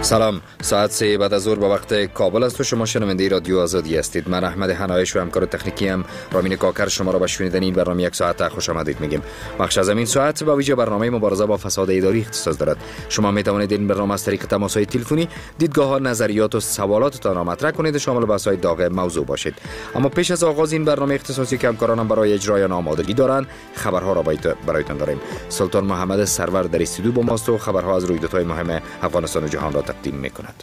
سلام، ساعت 3 بعد از ظهر به وقت کابل است و شما شنونده رادیو آزادی هستید. من احمد حنایش و همکار تکنیکی هم رامین کاکر شما را به شنیدن این برنامه یک ساعت خوش آمدید میگیم. بخش از این ساعت با ویژه برنامه مبارزه با فساد اداری اختصاص دارد. شما می توانید این برنامه از طریق تماس‌های تلفنی دیدگاه‌ها، نظریات و سوالاتتان را مطرح کنید و شامل بحث‌های داغ موضوع باشید. اما پیش از آغاز این برنامه اختصاصی که همکارانم برای اجرای آن آمادگی دارند، خبرها را برایتان داریم. سلطان محمد سرور در استودیو با ماست و خبرها از رویدادهای مهم افغانستان و جهان را تقدیم می‌کند.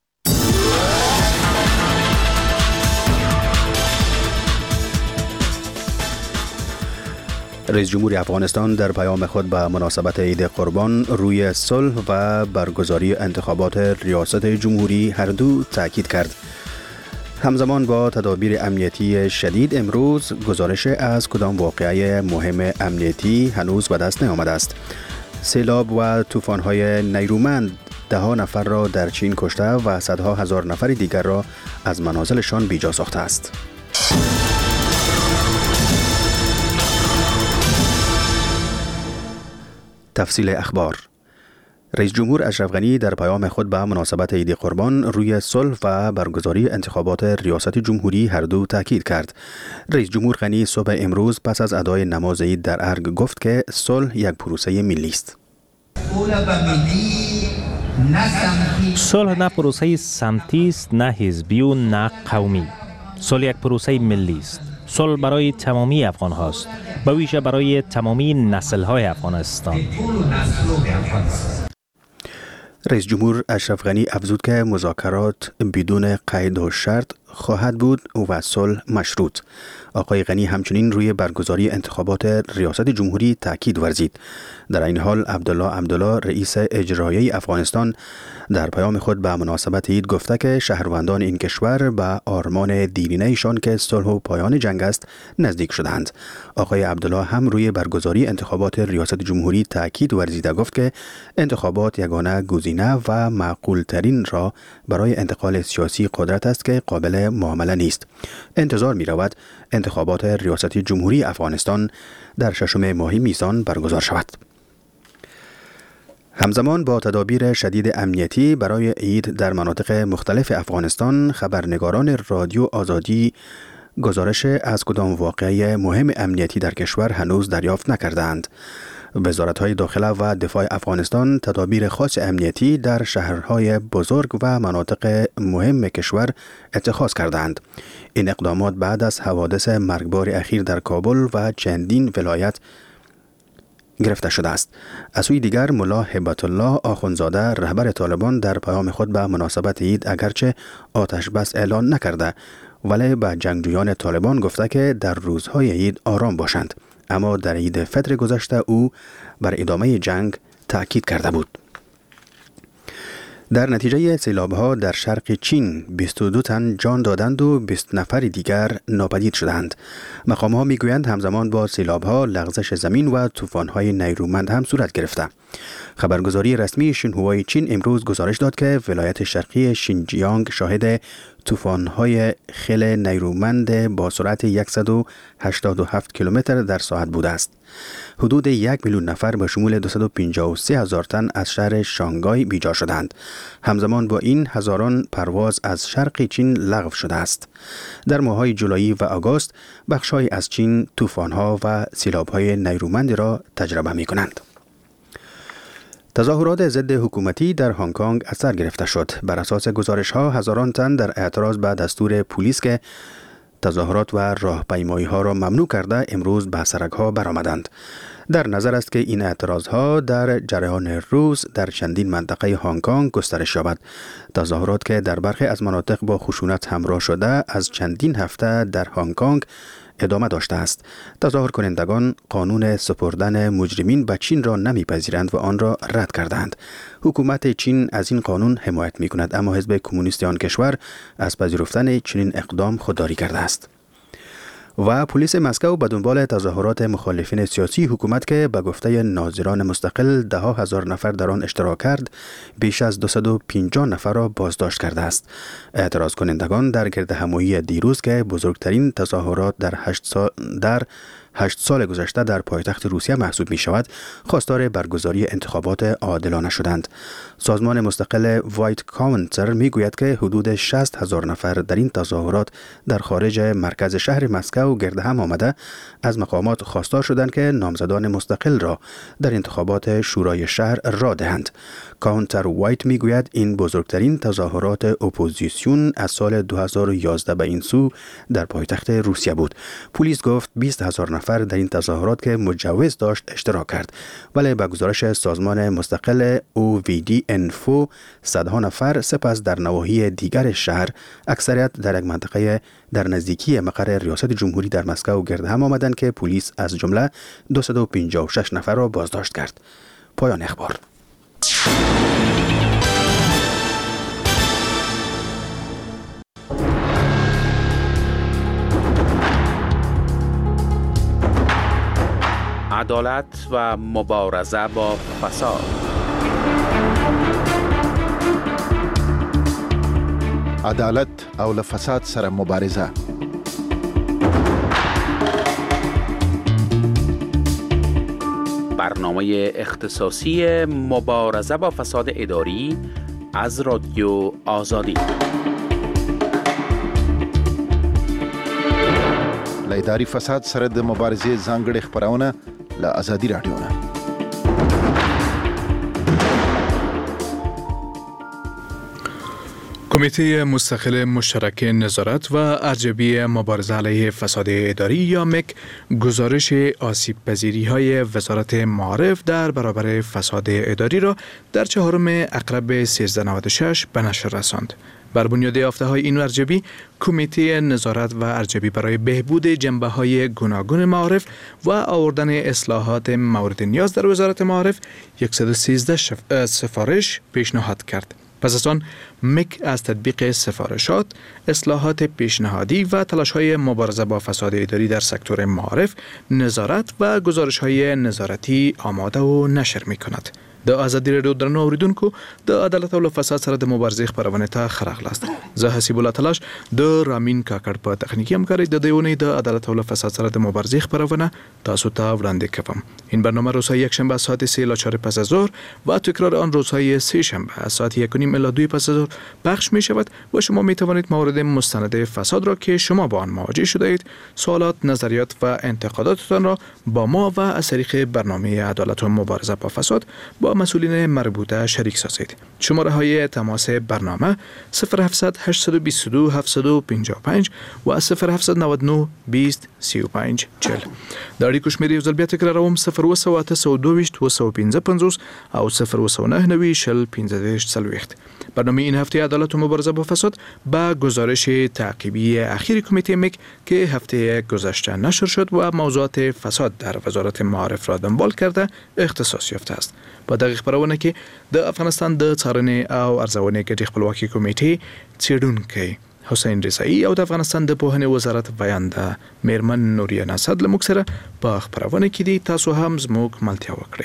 رئیس جمهور افغانستان در پیام خود به مناسبت عید قربان روی صلح و برگزاری انتخابات ریاست جمهوری هر دو تاکید کرد. همزمان با تدابیر امنیتی شدید امروز گزارش از کدام واقعه مهم امنیتی هنوز به دست نیامده است. سیلاب و طوفان‌های نیرومند 10 نفر را در چین کشته و صدها هزار نفر دیگر را از منازلشان بیجا ساخته است. تفصیل اخبار. رئیس جمهور اشرف غنی در پیام خود به مناسبت عید قربان روی صلح و برگزاری انتخابات ریاست جمهوری هر دو تاکید کرد. رئیس جمهور غنی صبح امروز پس از ادای نماز عید در ارگ گفت که صلح یک پروسه ملی است. صلح نه پروسه سمتی است، نه حزبی و نه قومی. صلح یک پروسه ملی است. صلح برای تمامی افغان هاست، به ویژه برای تمامی نسل های افغانستان. رئیس جمهور اشرف غنی افزود که مذاکرات بدون قید و شرط خواهد بود و صلح مشروط. آقای غنی همچنین روی برگزاری انتخابات ریاست جمهوری تاکید ورزید. در این حال عبدالله رئیس اجرایی افغانستان در پیام خود به مناسبت عید گفته که شهروندان این کشور به آرمان دیرینه‌شان که صلح و پایان جنگ است نزدیک شدند. آقای عبدالله هم روی برگزاری انتخابات ریاست جمهوری تاکید ورزیده گفت که انتخابات یگانه گزینه و معقول ترین را برای انتقال سیاسی قدرت است که قابل معامله نیست. انتظار می رود انتخابات ریاست جمهوری افغانستان در 6 ماه میزان برگزار شود. همزمان با تدابیر شدید امنیتی برای عید در مناطق مختلف افغانستان، خبرنگاران رادیو آزادی گزارش از کدام واقعه مهم امنیتی در کشور هنوز دریافت نکردند. وزارت‌های داخله و دفاع افغانستان تدابیر خاص امنیتی در شهرهای بزرگ و مناطق مهم کشور اتخاذ کردند. این اقدامات بعد از حوادث مرگبار اخیر در کابل و چندین ولایت گرفته شده است. از سوی دیگر ملا هبت الله آخوندزاده رهبر طالبان در پیام خود به مناسبت عید اگرچه آتش بس اعلان نکرده ولی به جنگجویان طالبان گفته که در روزهای عید آرام باشند، اما در عید فطر گذشته او بر ادامه جنگ تأکید کرده بود. در نتیجه سیلاب‌ها در شرق چین 22 تن جان دادند و 20 نفر دیگر ناپدید شدند. مقام‌ها می‌گویند همزمان با سیلاب‌ها لغزش زمین و طوفان‌های نیرومند هم صورت گرفته. خبرگزاری رسمی شینهوای چین امروز گزارش داد که ولایت شرقی شینجیانگ شاهد طوفان‌های خیل نیرومند با سرعت 187 کیلومتر در ساعت بوده است. حدود 1 میلیون نفر به شمول 253 هزار تن از شهر شانگهای بیجا شدند. همزمان با این هزاران پرواز از شرق چین لغو شده است. در ماه‌های جولای و آگوست بخش‌هایی از چین طوفان‌ها و سیلاب‌های نیرومند را تجربه می‌کنند. تظاهرات ضد حکومتی در هنگ کنگ از سر گرفته شد. بر اساس گزارش‌ها هزاران تن در اعتراض به دستور پلیس که تظاهرات و راهپیمایی‌ها را ممنوع کرده امروز به سرک‌ها برآمدند. در نظر است که این اعتراض‌ها در جریان روز در چندین منطقه هنگ کنگ گسترش یابد. تظاهرات که در برخی از مناطق با خشونت همراه شده از چندین هفته در هنگ کنگ ادامه داشته است. تظاهر کنندگان قانون سپردن مجرمین به چین را نمیپذیرند و آن را رد کردند. حکومت چین از این قانون حمایت می‌کند، اما حزب کمونیستی آن کشور از پذیرفتن چنین اقدام خودداری کرده است. و پلیس مسکو به دنبال تظاهرات مخالفین سیاسی حکومت که به گفته ناظران مستقل 10,000 نفر در آن اشتراک کرد، بیش از 250 نفر را بازداشت کرده است. اعتراض کنندگان در گردهمایی دیروز که بزرگترین تظاهرات در 8 سال گذشته در پایتخت روسیه محسوب می شود خواستار برگزاری انتخابات عادلانه شدند. سازمان مستقل وایت کاونتر می گوید که حدود 60,000 نفر در این تظاهرات در خارج مرکز شهر مسکو گرد هم آمده از مقامات خواستار شدند که نامزدان مستقل را در انتخابات شورای شهر را دهند. کاونتر وایت می گوید این بزرگترین تظاهرات اپوزیسیون از سال 2011 به این سو در پایتخت روسیه بود. پلیس گفت 20,000 نفر در این تظاهرات که مجوز داشت اشتراک کرد، ولی به گزارش سازمان مستقل OVD انفو صدها نفر سپس در نواحی دیگر شهر، اکثریت در یک منطقه در نزدیکی مقر ریاست جمهوری در مسکو گرد هم آمدند که پلیس از جمله 256 نفر را بازداشت کرد. پایان اخبار. عدالت و مبارزه با فساد. عدالت او له فساد سره مبارزه. برنامه اختصاصی مبارزه با فساد اداری از رادیو آزادی. له اداري فساد سره د مبارزې ځانګړې خبرونه له آزادي رادیو نه. کمیته مستقل مشترک نظارت و ارزیابی مبارزه علیه فساد اداری یا مک گزارش آسیب پذیری های وزارت معارف در برابر فساد اداری را در 4 اقرب 1396 به نشر رساند. بر بنیاد یافته‌های این ارزیابی، کمیته نظارت و ارزیابی برای بهبود جنبه‌های گوناگون معارف و آوردن اصلاحات مورد نیاز در وزارت معارف 113 سفارش پیشنهاد کرد. پس از آن مک از تطبیق سفارشات، اصلاحات پیشنهادی و تلاش‌های مبارزه با فساد اداری در سکتور معارف، نظارت و گزارش‌های نظارتی آماده و نشر می‌کند. د آزادی رادیو درنو اوریدونکو د عدالت او فساد سره د مبارزې خبرونه ته خراغلاست. زه حسیب الله تلاش د رامین کاکړ په تخنیکی همکاری د دیونی د عدالت او فساد سره د مبارزې خبرونه تاسو ته وړاندې کوم. این برنامه روزهای یکشنبه ساعت 3 الی 4 پس از ظهر و تکرار آن روزهای سه شنبه ساعت 1 و نیم الی 2 پس از ظهر پخش می شود و شما می توانید موارد مستند فساد را که شما با آن مواجه شده اید، سوالات، نظریات و انتقاداتتان را با ما و از طریق برنامه عدالت و مبارزه با فساد با مسئولین مربوطه شریک سازید. شماره های تماس برنامه 0700 822 755 و 0799 20 35 40. د اړیکو شمېرې یو ځل بیا تکراروم 02822 او 099 برنامه این هفته عدالت و مبارزه با فساد با گزارش تعقیبی اخیر کمیته مک که هفته گذشته نشر شد و موضوعات فساد در وزارت معارف را دنبال کرده اختصاص یافته است. په دغه خبرونه کې د افغانستان د څارنې او ارزونې ګډې خپلواکي کمیټې څېړونکی حسین رضایی او د افغانستان د پوهنې وزارت ویانده میرمن نوریه نصد له موږ سره په خبرونه کې دي. تاسو هم زموږ ملتیا وکړئ.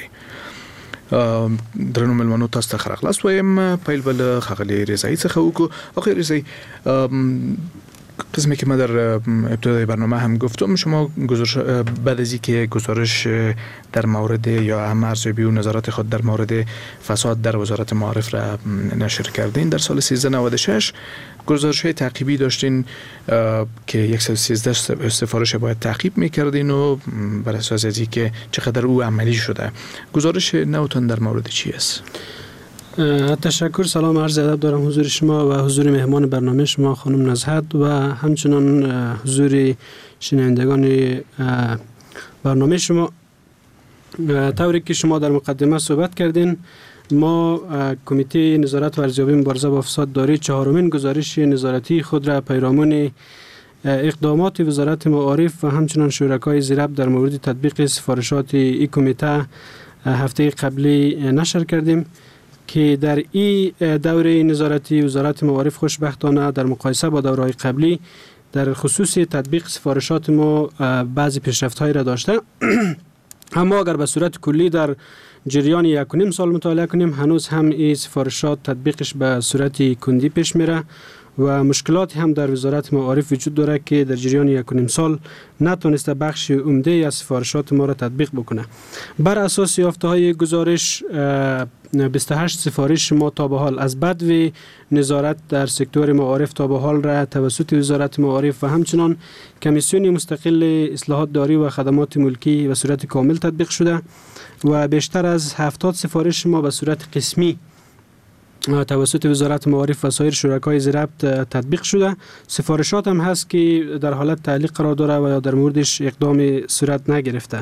درنو ملمنو تاسو ته خراغلاست وایم. پیل بل خغلی رضایی څخه وکړو. آقای رضایی، قسمی که ما در ابتدای برنامه هم گفتم، شما بعد از اینکه گزارش در مورد یا هم ارزیابی و نظارات خود در مورد فساد در وزارت معارف را نشر کردین، در سال 1396 گزارش های تعقیبی داشتین که 113 سفارش باید تعقیب میکردین و بر اساس از اینکه چقدر او عملی شده. گزارش نوتان در مورد چی است؟ تشکر. سلام عرض ادب دارم حضور شما و حضور مهمان برنامه شما خانم نزهت و همچنان حضور شنوندگان برنامه شما. طوری که شما در مقدمه صحبت کردین، ما کمیته نظارت و ارزیابی مبارزه با فساد داری 4مین گزارش نظارتی خود را پیرامون اقدامات وزارت معارف و همچنان شرکای زیربط در مورد تطبیق سفارشات این کمیته هفته قبلی نشر کردیم که در این دوره نظارتی وزارت معارف خوشبختانه در مقایسه با دوره‌های قبلی در خصوص تطبیق سفارشات ما بعضی پیشرفت‌هایی را داشته. اما اگر به صورت کلی در جریان 1.5 سال مطالعه کنیم، هنوز هم این سفارشات تطبیقش به صورت کندی پیش میره و مشکلاتی هم در وزارت معارف وجود داره که در جریان 1.5 سال نتونسته بخش عمده از سفارشات ما را تطبیق بکنه. بر اساس یافته‌های گزارش 28 سفارش ما تا به حال از بدو نظارت در سکتور معارف تا به حال را توسط وزارت معارف و همچنان کمیسیون مستقل اصلاحات داری و خدمات ملکی به صورت کامل تطبیق شده و بیشتر از 70 سفارش ما به صورت قسمی توسط وزارت معارف و سایر شرکای ذی-ربط تطبیق شده. سفارشات هم هست که در حالت تعلیق قرار داره و یا در موردش اقدام صورت نگرفته.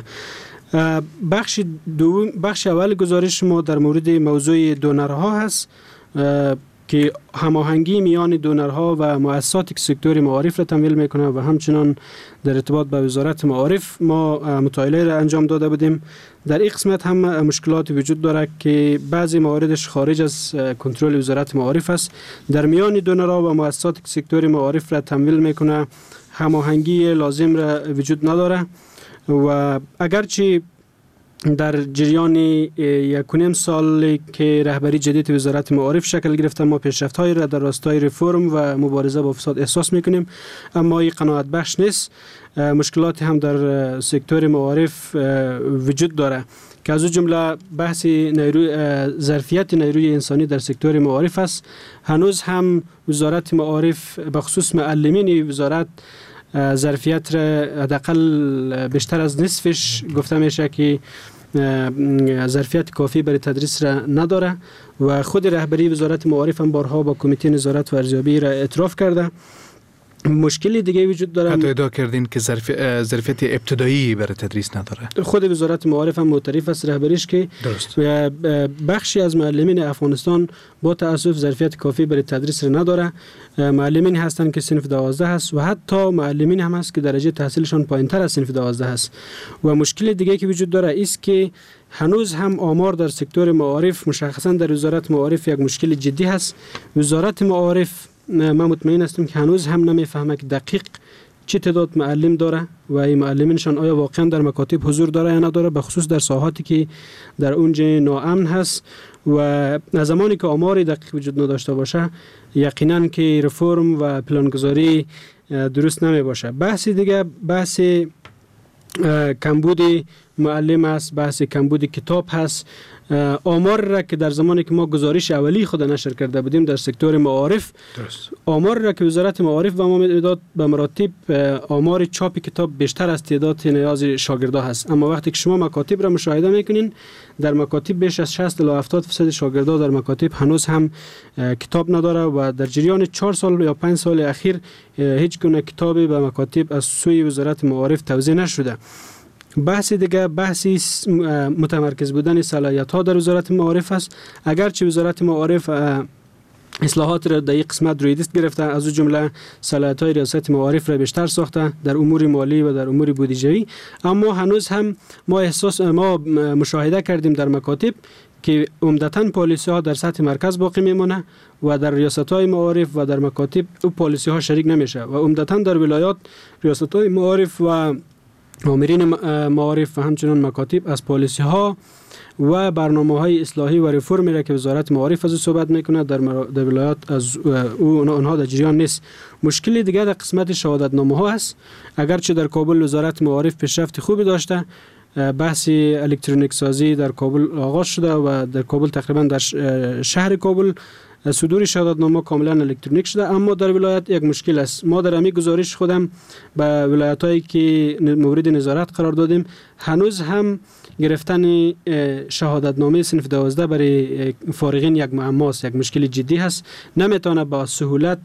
بخش اول گزارش ما در مورد موضوع دونرها هست که هماهنگی میان دونرها و مؤسساتی که سکتور معارف را تمویل میکنه و همچنان در ارتباط با وزارت معارف ما مطالعه را انجام داده بودیم. در این قسمت هم مشکلات وجود داره که بعضی مواردش خارج از کنترل وزارت معارف است. در میان دونرها و مؤسساتی که سکتور معارف را تمویل میکنه هماهنگی لازم را وجود نداره و اگرچه در جریان 1.5 سال که رهبری جدید وزارت معارف شکل گرفته ما پیشرفت‌هایی را در راستای رفرم و مبارزه با فساد احساس میکنیم، اما این قناعت بخش نیست. مشکلاتی هم در سکتور معارف وجود داره که از جمله بحث ظرفیت نیروی انسانی در سکتور معارف است. هنوز هم وزارت معارف به خصوص معلمین وزارت ظرفیت را حداقل بیشتر از نصفش گفته میشه که ظرفیت کافی برای تدریس را نداره و خود رهبری وزارت معارف هم بارها با کمیته نظارت و ارزیابی را اعتراف کرده. مشکلی دیگه وجود داره. حتی ادعا کردین که ظرفیت ابتدایی برای تدریس نداره. خود وزارت معارف هم معترف است رهبریش که درست. بخشی از معلمین افغانستان با تأسف ظرفیت کافی برای تدریس را نداره. معلمین هستند که صنف 12 است و حتی معلمین هم هست که درجه تحصیلشان پایین‌تر از صنف 12 است. و مشکل دیگه که وجود داره است که هنوز هم آمار در سکتور معارف مشخصا در وزارت معارف یک مشکل جدی هست. وزارت معارف من مطمئن هستم که هنوز هم نمیفهمه که دقیق چه تعداد معلم داره و این معلمینشان آیا واقعا در مکاتب حضور داره یا نداره، به خصوص در ساحاتی که در اونجا ناامن هست. و زمانی که آمار دقیق وجود نداشته باشه یقینا که رفرم و پلانگذاری درست نمی باشه. بحث دیگه بحث کمبود معلم است، بحث کمبود کتاب هست. آمار را که در زمانی که ما گزارش اولی خود نشر کرده بودیم در سکتور معارف، آمار را که وزارت معارف به ما میداد به مراتب آمار چاپ کتاب بیشتر از تعداد نیاز شاگردا هست. اما وقتی که شما مکاتب را مشاهده میکنین در مکاتب بیش از 60 الی 70% شاگردا در مکاتب هنوز هم کتاب نداره و در جریان 4 سال یا 5 سال اخیر هیچ گونه کتابی به مکاتب از سوی وزارت معارف توزیع نشده. بحث دیگه بحثی متمرکز بودن صلاحیت ها در وزارت معارف است. اگرچه وزارت معارف اصلاحات را در این قسمت روی دست گرفته، از جمله صلاحیت های ریاست معارف را بیشتر ساخته در امور مالی و در امور بودجه‌ای، اما هنوز هم ما مشاهده کردیم در مکاتب که عمدتاً پالیسی ها در سطح مرکز باقی میمونه و در ریاست های معارف و در مکاتب او پالیسی ها شریک نمیشه و عمدتاً در ولایات ریاست های معارف و آمرین معارف و همچنان مکاتب از پالیسی ها و برنامه های اصلاحی و رفرمی را که وزارت معارف از صحبت میکنه در ولایات از اونها در جریان نیست. مشکلی دیگه در قسمت شهادتنامه ها است. اگرچه در کابل وزارت معارف پیشرفت خوبی داشته، بحث الکترونیک سازی در کابل آغاز شده و در کابل تقریبا در شهر کابل صدور شهادتنامه کاملا الکترونیک شده، اما در ولایت یک مشکل است. ما در همین گزارش خودم به ولایت‌هایی که مورد نظارت قرار دادیم هنوز هم گرفتن شهادتنامه صنف 12 برای فارغین یک معماست، یک مشکل جدی هست. نمیتونه با سهولت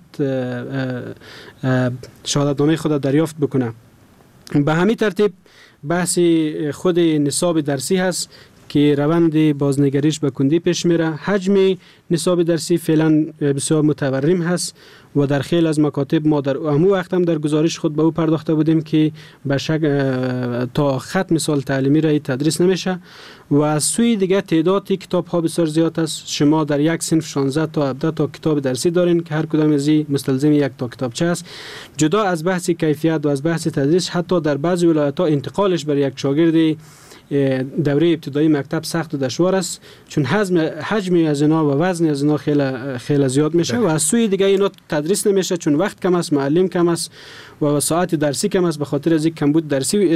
شهادتنامه خود دریافت بکنه. به همین ترتیب بحث خود نصاب درسی هست که روند بازنگریش به کندی پیش میره. حجم نصاب درسی فعلا بسیار متورم هست و در خیلی از مکاتب ما در همون وقت هم در گزارش خود به او پرداخته بودیم که به شک تا ختم سال تعلیمی را تدریس نمیشه و از سوی دیگه تعداد کتاب ها بسیار زیاد است. شما در یک صنف 16 تا 17 تا کتاب درسی دارین که هر کدام از این مستلزم یک تا کتابچه است. جدا از بحث کیفیت و از بحث تدریس، حتی در بعضی ولایت‌ها انتقالش برای یک شاگرد دوره ابتدایی مکتب سخت و دشوار است، چون حجم از اینا و وزن از اینا خیلی زیاد میشه و از سوی دیگه اینا تدریس نمیشه، چون وقت کم است، معلم کم است و ساعت درسی کم است. به خاطر از این کمبود درسی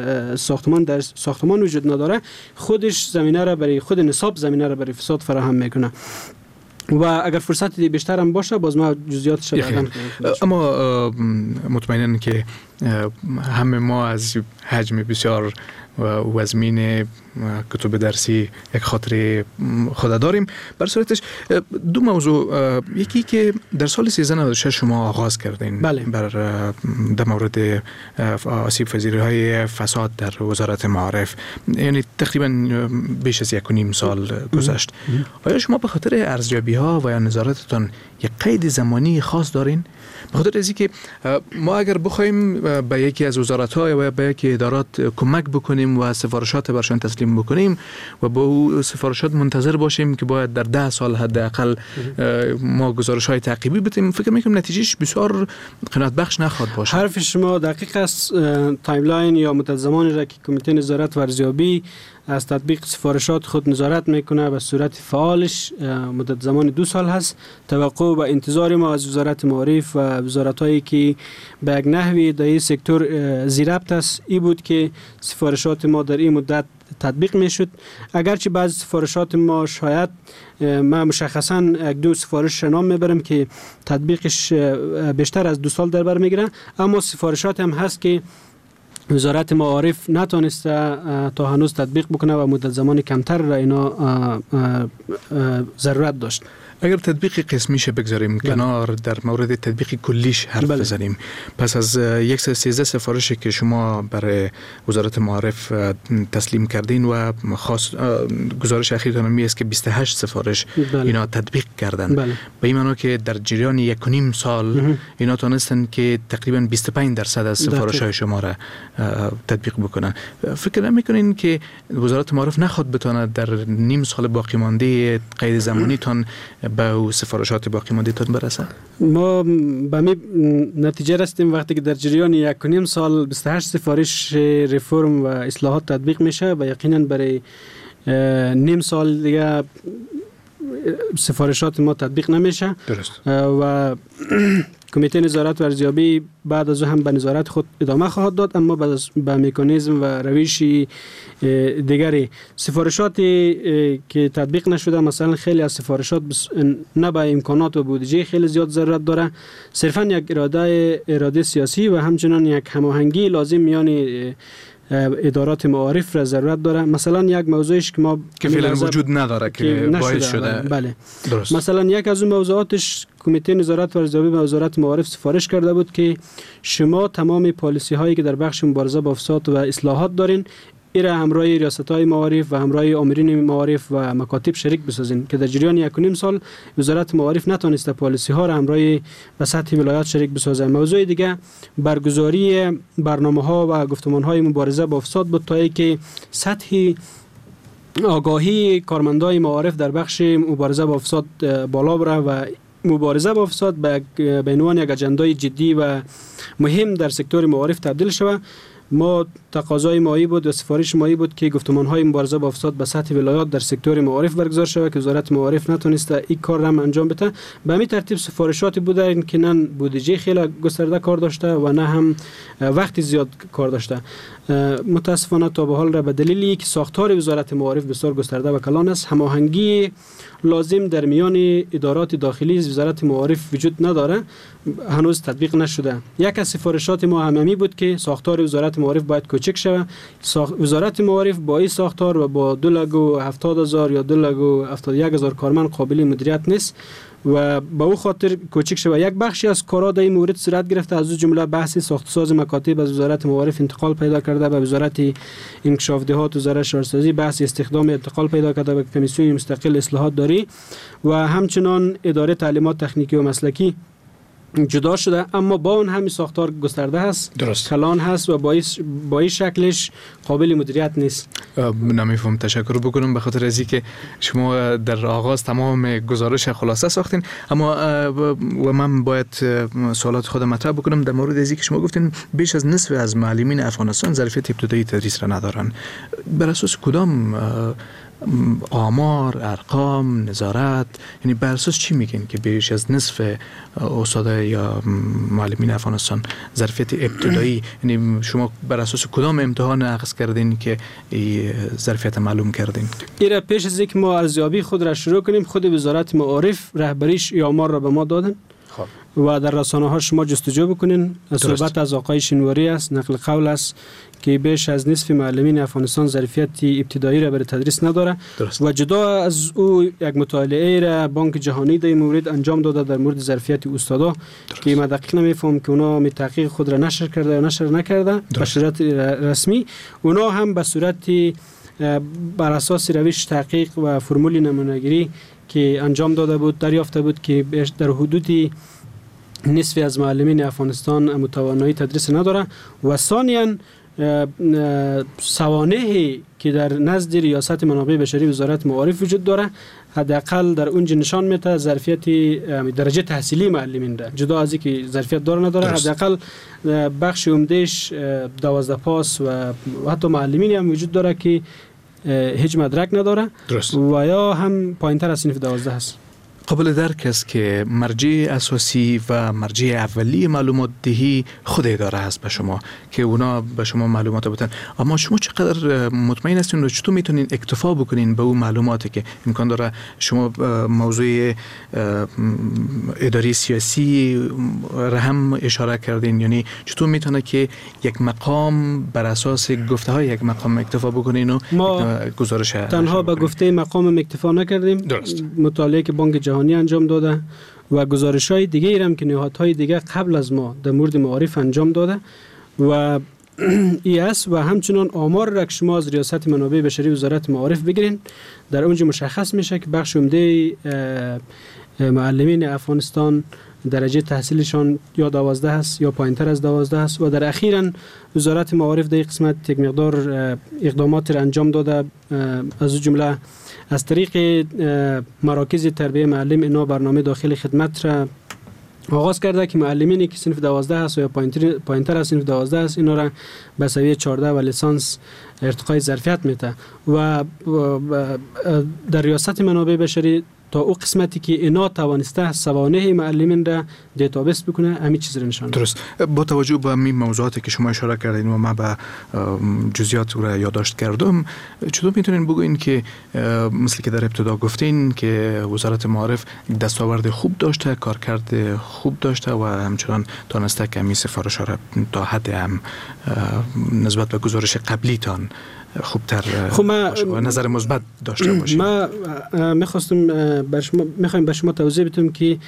ساختمان وجود نداره، خودش زمینه را برای خود نصاب زمینه را برای فساد فراهم میکنه. و اگر فرصت بیشتر هم باشه باز ما جزئیاتش اما مطمئنن که همه ما از حجم بسیار وزمین کتب درسی یک خاطره خود داریم. بر صورتش دو موضوع، یکی که در سال 1396 شما آغاز کردین در مورد آسیب پذیری های فساد در وزارت معارف، یعنی تقریبا بیش از 1.5 سال گذشت. آیا شما به خاطر ارزیابی ها و یا نظارتتان یک قید زمانی خاص دارین؟ به خاطر از اینکه ما اگر بخوایم به یکی از وزارت‌ها یا به یکی ادارات کمک بکنیم و سفارشات برشان تسلیم بکنیم و با او سفارشات منتظر باشیم که باید در 10 سال حداقل ما گزارش‌های تعقیبی بدیم، فکر می‌کنم نتیجهش بسیار قناعت بخش نخواهد باشه. حرف شما دقیق است. تایملاین یا مدت زمانی را که کمیته نظارت و ارزیابی از تطبیق سفارشات خود نظارت میکنه به صورت فعالش مدت زمان 2 سال هست. توقع و انتظار ما از وزارت معارف و وزارت‌هایی که به یک نحوی در این سکتور زیربط است این بود که سفارشات ما در این مدت تطبیق میشد. اگرچه بعض سفارشات ما شاید ما مشخصا 1-2 سفارش نام میبرم که تطبیقش بیشتر از 2 سال در بر میگیره، اما سفارشات هم هست که وزارت معارف نتونسته تا هنوز تطبیق بکنه و مدت زمان کمتر را اینا ضرورت داشت. اگر تطبیق قسمیش بگذاریم کنار، در مورد تطبیق کلیش حرف بزنیم، پس از 113 سفارشی که شما برای وزارت معارف تسلیم کردین و خاص گزارش اخیرتان می است که 28 سفارش اینا تطبیق کردن، به این معنی که در جریان 1.5 سال اینا تونستن که تقریبا 25% از سفارش های شما را تطبیق بکنن. فکر نمیکنین که وزارت معارف نخواد بتونه در نیم سال باقی مانده قید زمانی تان به سفارشات باقی مانده تان برسه؟ ما به می نتیجه رسیدیم وقتی که در جریان 1.5 سال 28 سفارش رفرم و اصلاحات تطبیق میشه و یقینا برای نیم سال دیگه سفارشات ما تطبیق نمیشه. درست. و کمیته نظارت و ارزیابی بعد از هم به نظارت خود ادامه خواهد داد، اما به مکانیزم و روش دیگری. سفارشاتی که تطبیق نشده، مثلا خیلی از سفارشات نه به امکانات و بودجه خیلی زیاد ضرورت داره، صرفا یک اراده سیاسی و همچنان یک هماهنگی لازم میان ادارات معارف را ضرورت داره. مثلا یک موضوعش که ما که فعلا وجود نداره که باعث شده. بله. درست. مثلا یک از اون موضوعاتش کمیته نظارت و ارزیابی به وزارت معارف سفارش کرده بود که شما تمام پالیسی هایی که در بخش مبارزه با فساد و اصلاحات دارین ایره همراه ریاست‌های معارف و همراه آمرین معارف و مکاتب شریک بسازین، که در جریان 1.5 سال وزارت معارف نتونسته پالیسی ها را همراه به سطح ولایات شریک بسازه. موضوع دیگه برگزاری برنامه‌ها و گفتمان‌های مبارزه با فساد بود تا اینکه سطح آگاهی کارمندای معارف در بخش مبارزه با فساد بالا بره و مبارزه با فساد به عنوان یک اجندای جدی و مهم در سکتور معارف تبدیل شود. ما تقاضای مایی بود و سفارش مایی بود که گفتمان‌های مبارزه با فساد به سطح ولایات در سکتور معارف برگزار شود که وزارت معارف نتونسته این کار را انجام بده. به همین ترتیب سفارشاتی بوده که نه بودجه خیلی گسترده کار داشته و نه هم وقت زیاد کار داشته. متاسفانه تا به حال را به دلیلی که ساختار وزارت معارف بسیار گسترده و کلان است، هماهنگی لازم در میان ادارات داخلی وزارت معارف وجود نداره، هنوز تطبیق نشده. یک از سفارشات ما هممی بود که ساختار وزارت معارف باید کوچک شود. وزارت معارف با این ساختار و با 2,70,000 یا 2,71,000 کارمند قابل مدیریت نیست و با او خاطر کوچک شود. یک بخشی از کارا در این مورد صورت گرفته، از اون جمله بحث ساخت‌وساز مکاتب از وزارت معارف انتقال پیدا کرده به وزارت انکشاف دهات و وزارت شهرسازی، بحث استخدام انتقال پیدا کرده به کمیسیون مستقل اصلاحات داری و همچنان اداره تعلیمات تکنیکی و مسلکی جدا شده، اما با اون همین ساختار گسترده هست، درست، کلان هست و با این شکلش قابل مدیریت نیست. نمیفهم. تشکر بکنم به خاطر از اینکه شما در آغاز تمام گزارش خلاصه ساختین، اما و من باید سوالات خودم مطرح بکنم در مورد از اینکه شما گفتین بیش از نصف از معلمین افغانستان ظرفیت ابتدایی تدریس را ندارن. بر اساس کدام آمار، ارقام، نظارت، یعنی بر اساس چی میگین که بیش از نصف استادا یا معلمین افغانستان ظرفیت ابتدایی، یعنی شما بر اساس کدام امتحان اخذ کردین که ظرفیت معلوم کردین؟ ایره پیش از اینکه ما ارزیابی خود را شروع کنیم، خود وزارت معارف رهبریش این آمار را به ما دادن و در رسانه ها شما جستجو بکنین. صحبت از آقای شینواری است، نقل قول است که بیش از نصف معلمین افغانستان ظرفیت ابتدایی را برای تدریس نداره. و جدا از او یک مطالعه را بانک جهانی در این مورد انجام داده در مورد ظرفیت استادا که ما دقیق نمیفهم که اونا می تحقیق خود را نشر کرده یا نشر نکرده به صورت رسمی. اونا هم به صورت بر اساس روش تحقیق و فرمول نمونه‌گیری که انجام داده بود دریافته بود که در حدود نصف از معلمین افغانستان متوانایی تدریس نداره. و ثانیاً سوانحی که در نزد ریاست منابع بشری وزارت معارف وجود داره حداقل در اونجا نشان میده ظرفیت درجه تحصیلی معلمین ده، جدا از اینکه ظرفیت داره نداره، حداقل بخش عمدهش 12 پاس و حتی معلمین هم وجود داره که هیچ مدرک نداره. درست. و یا هم پایینتر از صنف 12 هست. قابل درک است که مرجع اساسی و مرجع اولی معلومات دهی خود اداره هست به شما که اونا به شما معلومات بدن، اما شما چقدر مطمئن هستین و چطور میتونین اکتفا بکنین به اون معلوماتی که امکان داره شما موضوع اداری سیاسی را هم اشاره کردین، یعنی چطور میتونه که یک مقام بر اساس گفته های یک مقام اکتفا بکنین و ما گزارش تنها به گفته مقام اکتفا نکردیم. درست. مطالعه که بانک جهانی انجام داده و گزارش‌های دیگه هم که نهادهای دیگه قبل از ما در مورد معارف انجام داده و است و همچنان آمار را که شما از ریاست منابع بشری وزارت معارف بگیرین در اونجا مشخص میشه که بخش عمده معلمین افغانستان درجه تحصیلشان یا 12 است یا پایینتر از 12 است و در اخیراً وزارت معارف در قسمت یک مقدار اقدامات را انجام داده، از جمله از طریق مراکز تربیه معلم اینا برنامه داخل خدمت را آغاز کرده که معلمینی که صنف 12 است یا پایینتر از صنف 12 است اینا را به سویه 14 و لیسانس ارتقای ظرفیت میده و در ریاست منابع بشری تا او قسمتی که اینا توانسته سوانح معلمین را دیتابیس بکنه همین چیز را نشان میده. درست. با توجه به این موضوعاتی که شما اشاره کردین و من به جزئیات را یادداشت کردم، چطور میتونین بگوین که مثل که در ابتدا گفتین که وزارت معارف دستاورد خوب داشته، کارکرد خوب داشته و همچنان تانسته که همین سفارش‌ها را تا حد هم نسبت به گزارش قبلیتان خوبتر و نظر مثبت داشته باشید؟ ما میخوایم به شما توضیح بدم که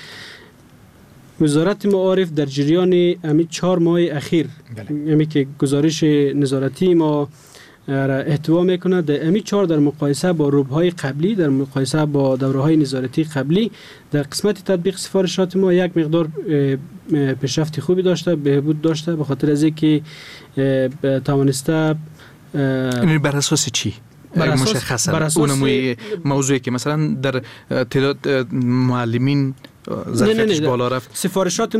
وزارت معارف در جریان همین 4 ماه اخیر یعنی که گزارش نظارتی ما احتوا میکنه در همین 4 در مقایسه با روبهای قبلی، در مقایسه با دوره‌های نظارتی قبلی در قسمت تطبیق سفارشات ما یک مقدار پیشرفت خوبی داشته، بهبود داشته به خاطر از اینکه توانسته. یعنی بر اساس چی؟ مشخصا اون موضوعی که مثلا در تعداد معلمین ظرفیتش بالا رفت، سفارشات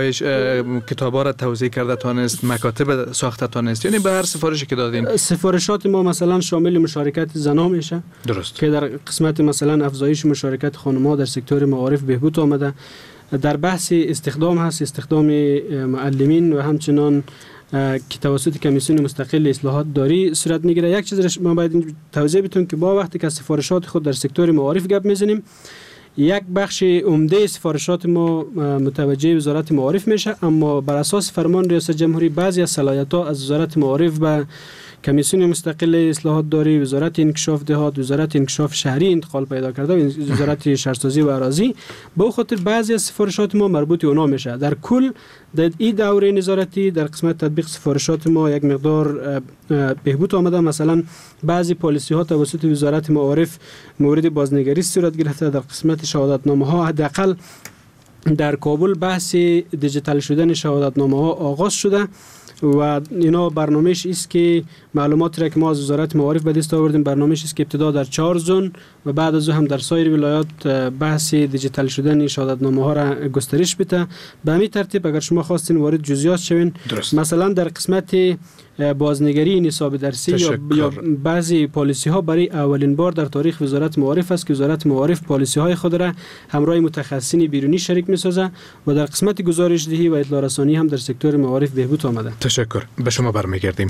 کتابا را توزیع کرده تانست، مکاتب ساخته تانست، یعنی به هر سفارشی که دادین. سفارشات ما مثلا شامل مشارکت زنها میشه. درست. که در قسمت مثلا افزایش مشارکت خانم‌ها در سکتور معارف بهبود آمده. در بحث استخدام هست، استخدام معلمین و همچنان که توسط کمیسیون مستقل اصلاحات داری صورت میگیره. یک چیز ما باید توضیح بدیم که با وقتی که سفارشات خود در سکتور معارف گپ میزنیم، یک بخش عمده سفارشات ما متوجه وزارت معارف میشه، اما بر اساس فرمان ریاست جمهوری بعضی از صلاحیت‌ها از وزارت معارف به کمیسیون مستقل اصلاحات داری، وزارت انکشاف دهات، وزارت انکشاف شهری انتقال پیدا کرده، وزارت شهرسازی و اراضی. به خاطر بعضی از سفارشات ما مربوط اونا میشه. در کل در این دوره نظارتی در قسمت تطبیق سفارشات ما یک مقدار بهبود آمده. مثلا بعضی پالیسی ها توسط وزارت معارف مورد بازنگری صورت گرفته. در قسمت شهادتنامه ها حداقل در کابل بحث دیجیتال شدن شهادتنامه ها آغاز شده و اینا برنامهش است که معلوماتی را که ما از وزارت معارف به دست آوردیم، برنامهش است که ابتدا در 4 زون و بعد از او هم در سایر ولایات بحث دیجیتال شدن شهادتنامه ها را گسترش بده. به همین ترتیب اگر شما خواستین وارد جزئیات شوین، مثلا در قسمت بازنگری نصاب درسی یا بعضی پالیسی ها برای اولین بار در تاریخ وزارت معارف است که وزارت معارف پالیسی های خود را همراه متخصصین بیرونی شریک می‌سازه و در قسمت گزارش دهی و اطلاع رسانی هم در سکتور معارف بهبود آمده. تشکر. به شما برمیگردیم.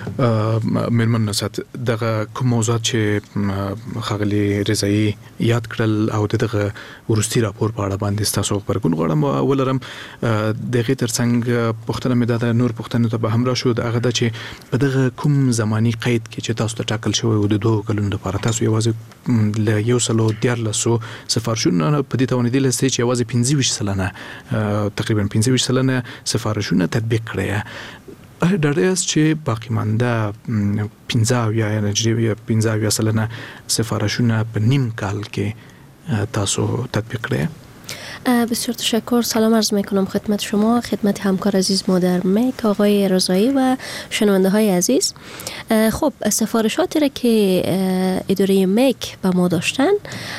مهربان نصت دغه کوم موضوعات چې خغلی رضایی یاد کړل او دغه ورستی راپور په اړه باندې تاسو خبرګون غواړم. ولرم دغه ترڅنګ پښتنه مې د نور پښتنو ته به همراه شو دغه د چې په دغه کوم زمانی قید کې چې تاسو ته ټاکل شوی و د 2 کلونو لپاره تاسو یوازې له 114 سفارشونه په دې توانیدل لسته چې یوازې 25 سلنه تقریبا 25 سلنه سفارشونه تطبیق کړی. ډاډه است چې باقی مانده 15 یا نجریه 15 سلنه سفارشونه په نیم کال کې تاسو تطبیق کړی. بسیار تشکر. سلام عرض میکنم خدمت شما، خدمت همکار عزیز ما در مک آقای رضایی و شنونده های عزیز. خب سفارشاتی را که اداره مک به ما داشتن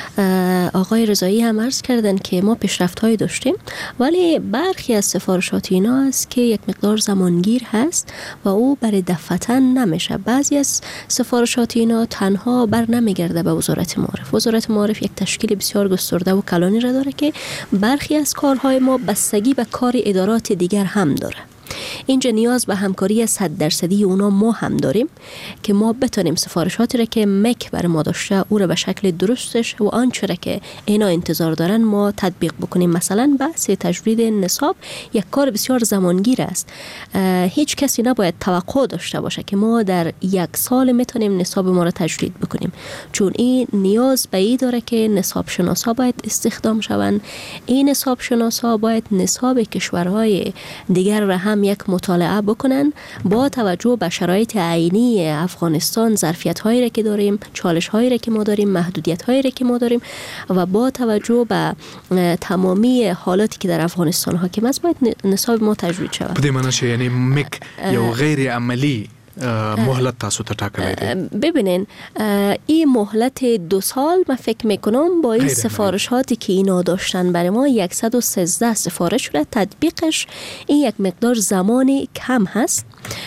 آقای رضایی هم عرض کردن که ما پیشرفت هایی داشتیم، ولی برخی از سفارشات اینا است که یک مقدار زمانگیر هست و او برای دفتن نمیشه. بعضی از سفارشات اینا تنها بر نمیگرده به وزارت معارف. وزارت معارف یک تشکیل بسیار گسترده و کلانی را داره که برخی از کارهای ما بستگی به کار ادارات دیگر هم داره. اینجا نیاز به همکاری 100% اونا ما هم داریم که ما بتونیم سفارشاتی را که مک بر ما داشته او را به شکل درستش و آنچه را که اینا انتظار دارن ما تطبیق بکنیم. مثلا بحث تجدید نصاب یک کار بسیار زمانگیر است. هیچ کسی نباید توقع داشته باشه که ما در 1 سال میتونیم نصاب ما را تجدید بکنیم، چون این نیاز به این داره که نصاب شناسا باید استخدام شوند. این نصاب شناسا باید نصاب کشورهای دیگر را هم یک مطالعه بکنن با توجه به شرایط عینی افغانستان، ظرفیت‌هایی را که داریم، چالش‌هایی را که ما داریم، محدودیت‌هایی را که ما داریم و با توجه به تمامی حالاتی که در افغانستان حاکم است باید نصاب ما تجدید شود. په دې معنی چې یعنی مک یو غیر عملی مهلت تاسو ته ټاکلی دی. ببینین این مهلت 2 سال من فکر میکنم با این سفارشاتی که اینا داشتن برای ما 113 سفارش شده، تطبیقش این یک مقدار زمانی کم هست.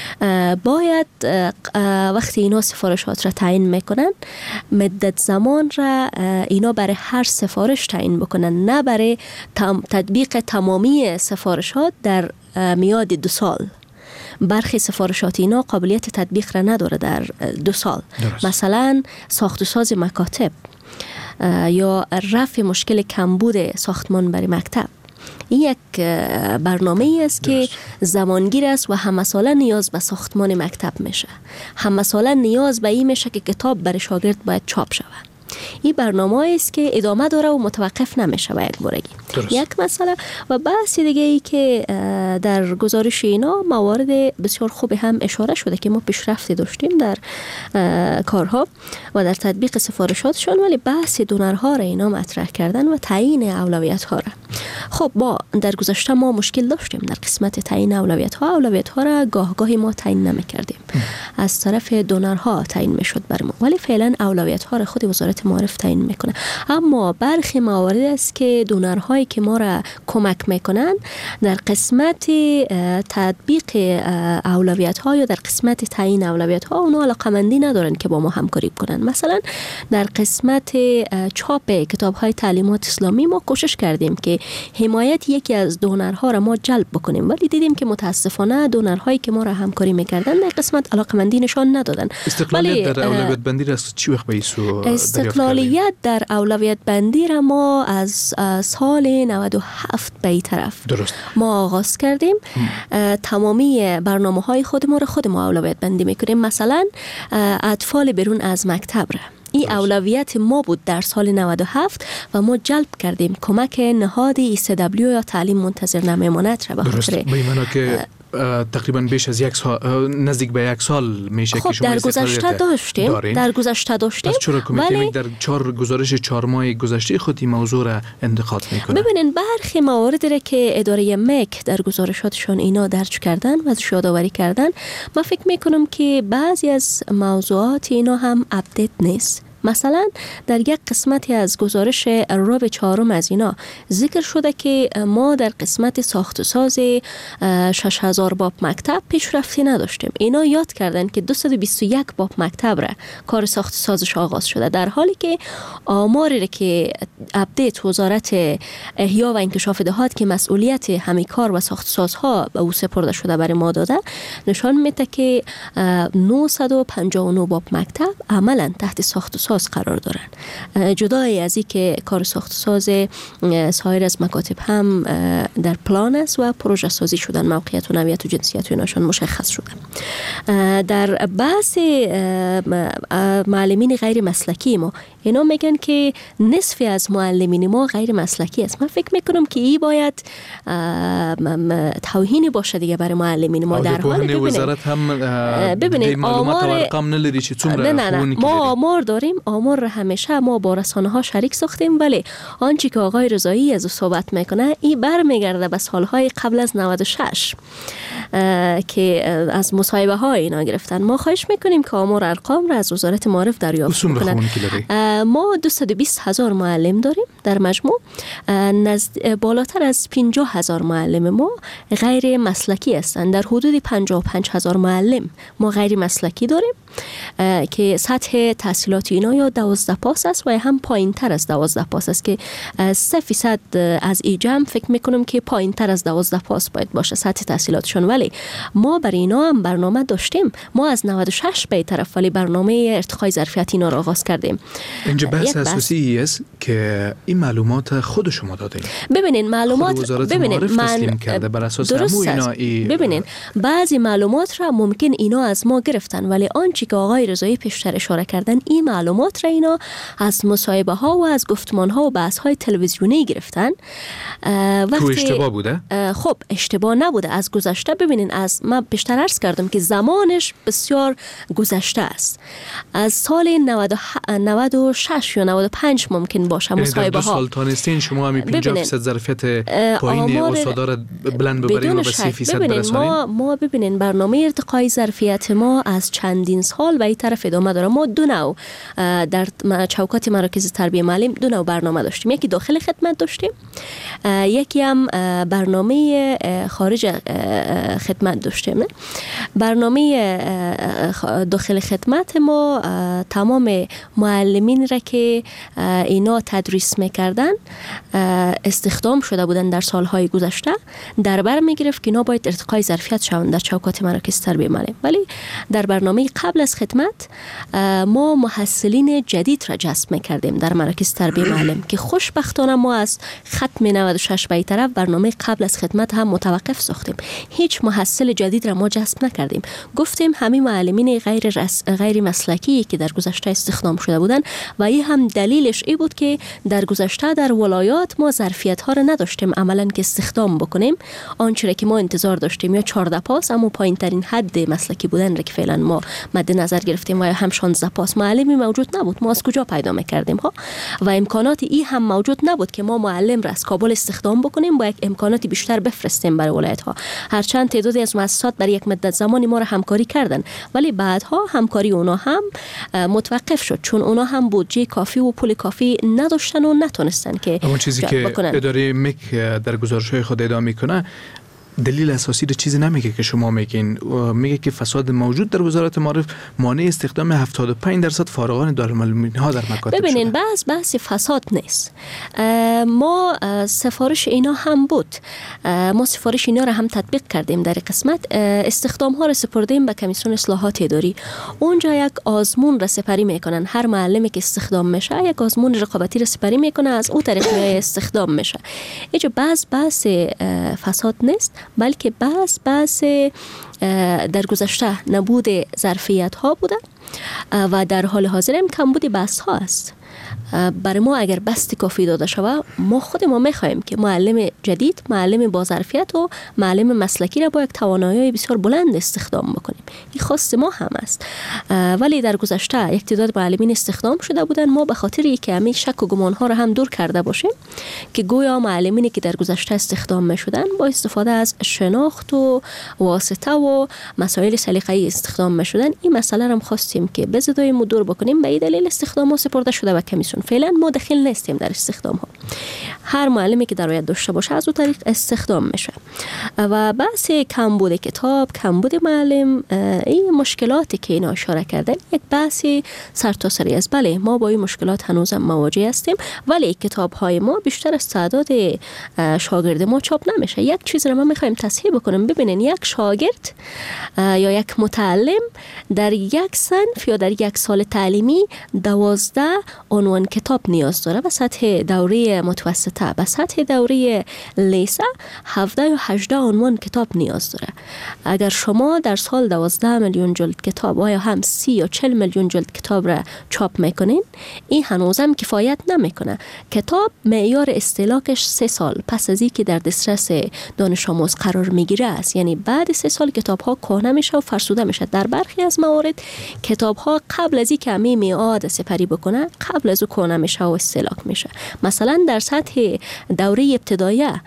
باید وقتی اینا سفارشات را تعیین میکنن مدت زمان را اینا برای هر سفارش تعیین بکنن، نه برای تطبیق تمامی سفارشات در میاد 2 سال. برخی سفارشات اینا قابلیت تطبیق را نداره در 2 سال. مثلا ساخت و ساز مکاتب یا رفع مشکل کمبود ساختمان برای مکتب، این یک برنامه است که زمانگیر است و همه ساله نیاز به ساختمان مکتب میشه، همه ساله نیاز به این میشه که کتاب برای شاگرد باید چاپ شود. این برنامه است که ادامه داره و متوقف نمیشه با یک بارگی. یک مسئله و بحث دیگه ای که در گزارش اینا موارد بسیار خوب هم اشاره شده که ما پیشرفتی داشتیم در کارها و در تطبیق سفارشاتشون، ولی بحث دونرها را اینا مطرح کردن و تعیین اولویت ها را. خب با در گذشته ما مشکل داشتیم در قسمت تعیین اولویت ها را گاهی ما تعیین نمی‌کردیم، از طرف دونرها تعیین میشد بر ما، ولی فعلا اولویت ها را خود وزارت معارف تعیین میکنه. اما برخی موارد است که دونرهایی که ما را کمک میکنن در قسمت تطبیق اولویت ها یا در قسمت تعیین اولویت ها اونا علاقمندی ندارن که با ما همکاری کنن. مثلا در قسمت چاپ کتاب های تعلیمات اسلامی ما کوشش کردیم که حمایت یکی از دونرها را ما جلب بکنیم، ولی دیدیم که متاسفانه دونرهایی که ما را همکاری میکردن در قسمت علاقمندی نشان ندادن. استقلالیت در اولویت بندی را چی وقت به ایسو استقلالیت در اولویت بندی را ما از سال 97 به این طرف درست ما آغاز کردیم. تمامی برنامه های خود ما اولویت بندی میکنیم. مثلا اطفال بیرون از مکتب را این اولویت ما بود در سال 97 و ما جلب کردیم کمک نهاد ECW یا تعلیم منتظر نمیماند را به خاطر تقریبا بیش از یک سال، نزدیک به یک سال میشه که شما در گذشته داشتیم. پس چرا کمیته در 4 گزارش 4 ماه گذشته خود این موضوع را انتقاد میکنه؟ ببینین برخی مواردی را که اداره مک در گزارشاتشون اینا درج کردن و یادآوری کردن، من فکر میکنم که بعضی از موضوعات اینا هم اپدیت نیست. مثلا در یک قسمتی از گزارش ربع 4 از اینا ذکر شده که ما در قسمت ساخت و ساز 6000 باب مکتب پیشرفتی نداشتیم. اینا یاد کردن که 221 باب مکتب را کار ساخت و سازش آغاز شده، در حالی که آماری را که اپدیت وزارت احیا و انکشاف دهات که مسئولیت همه کار و ساخت و سازها به او سپرده شده برای ما داده، نشان میده که 959 باب مکتب عملا تحت ساخت و ساز قرار دارن. جدای از این که کار ساخت ساز سایر از مکاتب هم در پلان است و پروژه سازی شدن، موقعیت و نوعیت و جنسیت و ایناشون مشخص شدن. در بحث معلمین غیر مسلکی ما اینا میگن که نصفی از معلمین ما غیر مسلکی است. من فکر میکنم که این باید توهینی باشه دیگه برای معلمین ما. در حالی وزارت هم ببینید معلومات و ارقام نداری چه څومره ما آمار داریم. آمار را همیشه ما با رسانه ها شریک ساختیم، ولی آنچه که آقای رضایی از او صحبت میکنه این برمیگرده به سالهای قبل از 96 که از مصاحبه های اینا گرفتن. ما خواهش میکنیم که آمار ارقام را از وزارت معارف دریافت کنند. ما 220,000 معلم داریم در مجموع. بالاتر از 50,000 معلم ما غیر مسلکی هستند. در حدود 55,000 معلم ما غیر مسلکی داریم که سطح تحصیلات اینا یا 12 پاس است و هم پایین تر از 12 پاس است که 3% از این جمع فکر میکنم که پایین تر از 12 پاس باید باشه سطح تحصیلاتشون. ولی ما برای اینا هم برنامه داشتیم. ما از 96 به طرف ولی برنامه ارتقای ظرفیت اینا رو آغاز کردیم. اینجا بحث اساسی است که این معلومات خود شما دادین. ببینین معلومات من کرده بر اساس ببینین بعضی معلومات را ممکن اینا از ما گرفتن، ولی آنچه که آقای رضایی پیشتر اشاره کردن این معلومات را اینا از مصاحبه ها و از گفتمان ها و بحث های تلویزیونی گرفتن. وقتی اشتباه بوده؟ خب اشتباه نبوده. از گذشته ببینین، از من پیشتر عرض کردم که زمانش بسیار گذشته است. از سال 96 یا 95 ممکن باشه مصاحبه ها. سال تانستین شما هم 50% ظرفیت پایین استادا بلند ببرین و به 30% برسانین. ما ببینین برنامه ارتقای ظرفیت ما از چندین سال به این طرف ادامه داره. ما دو نوع در چوکات مراکز تربیت معلم دو نوع برنامه داشتیم. یکی داخل خدمت داشتیم، یکی هم برنامه خارج خدمت داشتیم. برنامه داخل خدمت ما تمام معلمین را که اینا تدریس میکردن استخدام شده بودن در سالهای گذشته در بر میگرفت که اینا باید ارتقای ظرفیت شوند در چوکات مراکز تربیت معلم. ولی در برنامه قبل از خدمت ما محصلین جدید را جذب میکردیم در مراکز تربیت معلم که خوشبختانه ما از ختم 96 به طرف برنامه قبل از خدمت هم متوقف ساختیم. هیچ محصل جدید را ما جذب نکردیم. گفتیم همین معلمین غیر مسلکی که در گذشته استخدام شده بودن و این هم دلیلش ای بود که در گذشته در ولایات ما ظرفیت ها را نداشتیم عملاً که استخدام بکنیم. آنچه که ما انتظار داشتیم یا 14 پاس اما پایین ترین حد مسلکی بودن را که فعلا ما مد نظر گرفتیم و هم 16 پاس معلمی موجود نبود. ما از کجا پیدا می‌کردیم ها؟ و امکانات این هم موجود نبود که ما معلم را از کابل استخدام بکنیم با یک امکاناتی بیشتر بفرستیم برای ولایت ها. هرچند تعدادی از مؤسسات در یک مدت زمانی ما را همکاری کردن، ولی بعدها همکاری اونا هم متوقف شد چون اونا هم بودجه کافی و پول کافی نداشتن و نتونستن که اون چیزی که اداره مک در گزارش‌های خود ادعا میکنه دلیل اساسی رو چیزی نمیگه که شما میگین. میگه که فساد موجود در وزارت معارف مانع استخدام 75% فارغان دارالمعلمین ها در مکاتب ببینین بحث فساد نیست. ما سفارش اینا هم بود. ما سفارش اینا رو هم تطبیق کردیم. در قسمت استخدام ها رو سپردیم به کمیسیون اصلاحات اداری. اونجا یک آزمون رو سپری میکنن. هر معلمی که استخدام میشه یک آزمون رقابتی رو سپری میکنه، از اون طریق استخدام میشه. اینجا بحث فساد نیست، بلکه بحث در گذشته نبود ظرفیت ها بوده و در حال حاضر هم کمبود بحث ها است. برای ما اگر بسط کافی داده شود، ما خود ما میخوایم که معلم جدید، معلم با ظرفیت و معلم مسلکی را با یک توانایی بسیار بلند استخدام بکنیم. این خواست ما هم است. ولی در گذشته یک تعداد معلمین استخدام شده بودن. ما به خاطر اینکه همین شک و گمان ها را هم دور کرده باشیم که گویا معلمینی که در گذشته استخدام میشدن با استفاده از شناخت و واسطه و مسائل سلیقه‌ای استخدام میشدن، این مسئله را هم خواستیم که به زدای دور بکنیم. به این دلیل استخدام ها سپرده شده به کمیسیون. فعلا ما دخیل نیستیم در استخدام ها. هر معلمی که درآید داشته باشه از اون طریق استخدام میشه. و بحث کمبود کتاب، کمبود معلم، این مشکلاتی که اینا اشاره کردن یک بحث سرتاسری است. بله ما با این مشکلات هنوزم مواجه هستیم، ولی کتاب های ما بیشتر از تعداد شاگرد ما چاپ نمیشه. یک چیز رو ما میخوایم تصحیح بکنیم. ببینین یک شاگرد یا یک متعلم در یک صنف یا در یک سال تعلیمی 12 عنوان کتاب نیاز داره و سطح دوره متوسطه به سطح دوره لیسه 17 یا 18 عنوان کتاب نیاز داره. اگر شما در سال 12 میلیون جلد کتاب و یا هم 30 یا 40 میلیون جلد کتاب را چاپ میکنین، این هنوزم کفایت نمیکنه. کتاب معیار استهلاکش 3 سال پس از اینکه در دسترس دانش آموز قرار میگیره است. یعنی بعد 3 سال کتاب ها کهنه میشه و فرسوده میشه. در برخی از موارد کتاب ها قبل از اینکه همه میعاد سپری بکنه قبل از او کهنه میشه و استهلاک میشه. مثلا در سطح دوره ابتداییه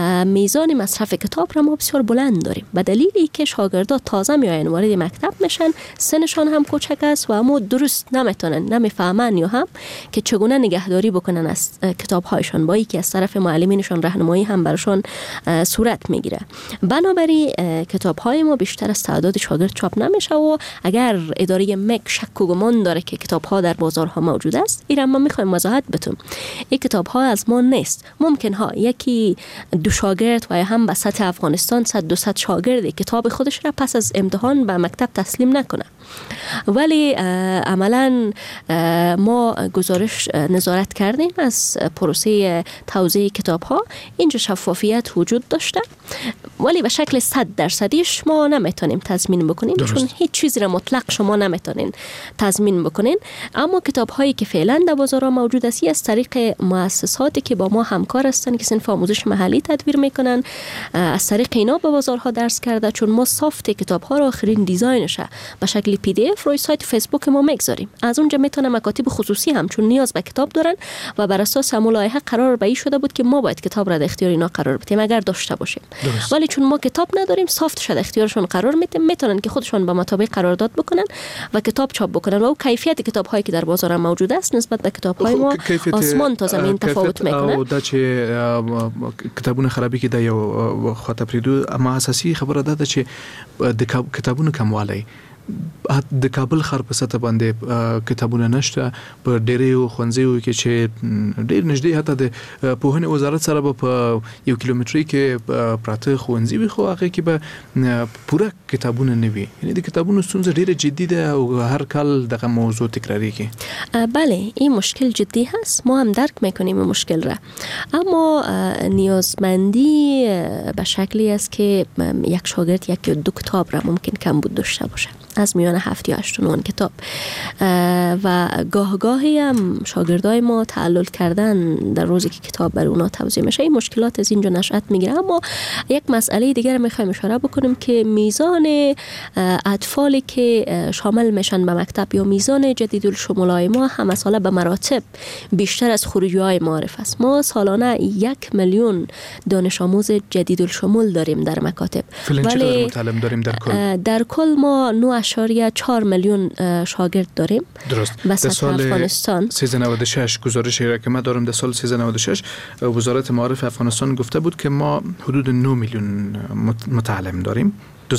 میزان مصرف کتاب را ما بسیار بلند داریم به دلیلی که شاگردان تازه میاین وارد مکتب میشن، سنشان هم کوچک است و همو درست نمیتونن، نمیفهمن یا هم که چگونه نگهداری بکنن از کتاب هایشان، با اینکه از طرف معلمینشان راهنمایی هم براشون صورت میگیره. بنابراین کتاب های ما بیشتر از تعداد شاگرد چاپ نمیشه و اگر اداره مک شک و گمان داره که کتاب ها در بازارها موجود است، این ما میخوایم وضاحت بدیم. این کتاب ها از ما نیست. ممکن ها یکی دو شاگرد و یا هم به سطح افغانستان 100-200 شاگرد کتاب خودش را پس از امتحان به مکتب تسلیم نکنه، ولی عملا ما گزارش نظارت کردیم از پروسه توزیع کتاب ها. اینجا شفافیت وجود داشته، ولی به شکل 100% ما نمیتونیم تضمین بکنیم. چون هیچ چیزی را مطلق شما نمیتونین تضمین بکنین. اما کتاب هایی که فعلا در بازارها موجود است از طریق مؤسساتی که با ما همکار هستند که صنف آموزش محلی تدویر میکنن، از طریق اینا به بازارها درس کرده. چون ما سافت کتاب ها را آخرین دیزاینش به شکل PDF روی سایت فیسبوک ما میگذاریم. از اونجا میتونه مکاتب خصوصی هم چون نیاز به کتاب دارن و بر اساس هم لایحه قرار به این شده بود که ما باید کتاب را در اختیار اینا قرار بدیم اگر داشته باشیم. ولی چون ما کتاب نداریم، سافت شده اختیارشون قرار میدیم، میتونن که خودشون به مطابق قرارداد بکنن و کتاب چاپ بکنن. و کیفیت کتاب هایی که در بازار موجود است نسبت به کتاب های ما آسمان تا زمین تفاوت میکنه. او دا چې کتابونه خرابي کې د یو خاطر پریدو، اما اساسي خبره ده چې د کتابونو کموالی د کابل ښار په سطح باندې کتابونه نشته. په ډېرو ښوونځیو کې چې ډېر نږدې حتی د پوهنې وزارت سره به په 1 کیلومتري کې پراته ښوونځي وي، خو هغه کې به پوره کتابونه نه وي. یعنی د کتابونو ستونزه ډېره جدي ده او هر کال دغه موضوع تکراریږي. بله این مشکل جدی هست، ما هم درک میکنیم این مشکل را، اما نیازمندی به شکلی است که یک شاگرد 1 یا 2 کتاب را ممکن کمبود داشته باشه از میان 7 یا 8 کتاب. و گاهی هم شاگردای ما تعلل کردن در روزی که کتاب بر اونا توزیع میشه. این مشکلات از اینجا نشأت میگیره. اما یک مسئله دیگر میخوایم اشاره بکنیم که میزان اطفالی که شامل میشن به مکتب یا میزان جدیدالشمولای ما هم ساله به مراتب بیشتر از خروجی‌های معارف است. ما سالانه 1 میلیون دانش آموز جدیدالشمول داریم در مکاتب، ولی متعلم داریم در کل ما 9.4 میلیون شاگرد داریم. درست. در سال افغانستان 1396 گزارشی را که ما دارم در سال 1396 وزارت معارف افغانستان گفته بود که ما حدود 9 میلیون متعلم داریم.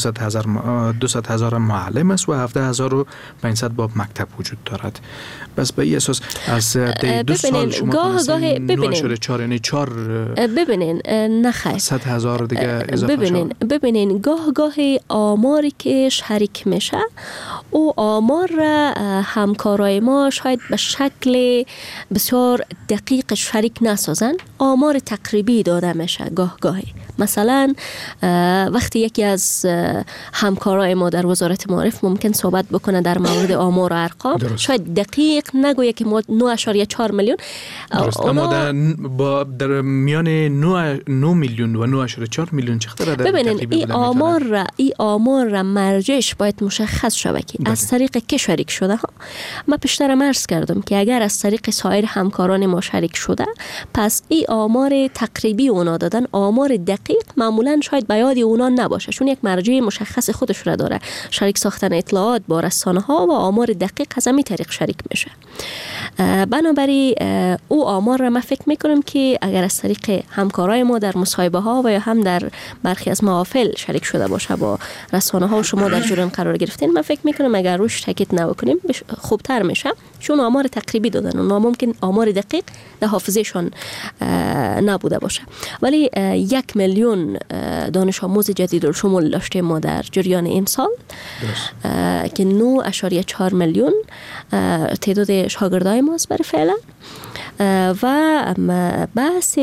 200,000 معلم است و 17,500 باب مکتب وجود دارد. بس به این اساس از 2 سال شما تونستین 4 ببینین نه خیر 100,000 دیگه اضافه ببینین گاهی آماری که شریک میشه او آمار را همکارای ما شاید به شکل بسیار دقیق شریک نسازن. آمار تقریبی داده میشه گاهی. مثلا وقتی یکی از همکارای ما در وزارت معارف ممکن صحبت بکنه در مورد آمار و ارقام، شاید دقیق نگویه که ما 9.4 میلیون، اما در میان 9 میلیون و 9.4 میلیون چقدر در ببینین این آمار را مرجعش باید مشخص شود که از طریق که شریک شده ها. من پیشتر عرض کردم که اگر از طریق سایر همکاران ما شریک شده، پس این آمار تقریبی اونا دادن، آمار دقیق معمولا شاید به یاد اونا نباشه، چون یک مرجع مشخص خودش را داره. شریک ساختن اطلاعات با رسانه ها و آمار دقیق از همین طریق شریک میشه. بنابراین او آمار را من فکر میکنم که اگر از طریق همکارای ما در مصاحبه ها و یا هم در برخی از محافل شریک شده باشه با رسانه ها و شما در جریان قرار گرفتین، من فکر میکنم اگر روش تاکید نکنیم خوبتر میشه، چون آمار تقریبی دادن و ممکن آمار دقیق در حافظهشان نبوده باشه. ولی 1 میلیون دانش آموز جدید رو شمول داشته ما در جریان این سال که 9.4 میلیون تعداد شاگردای ماست برای فعلا. و بحث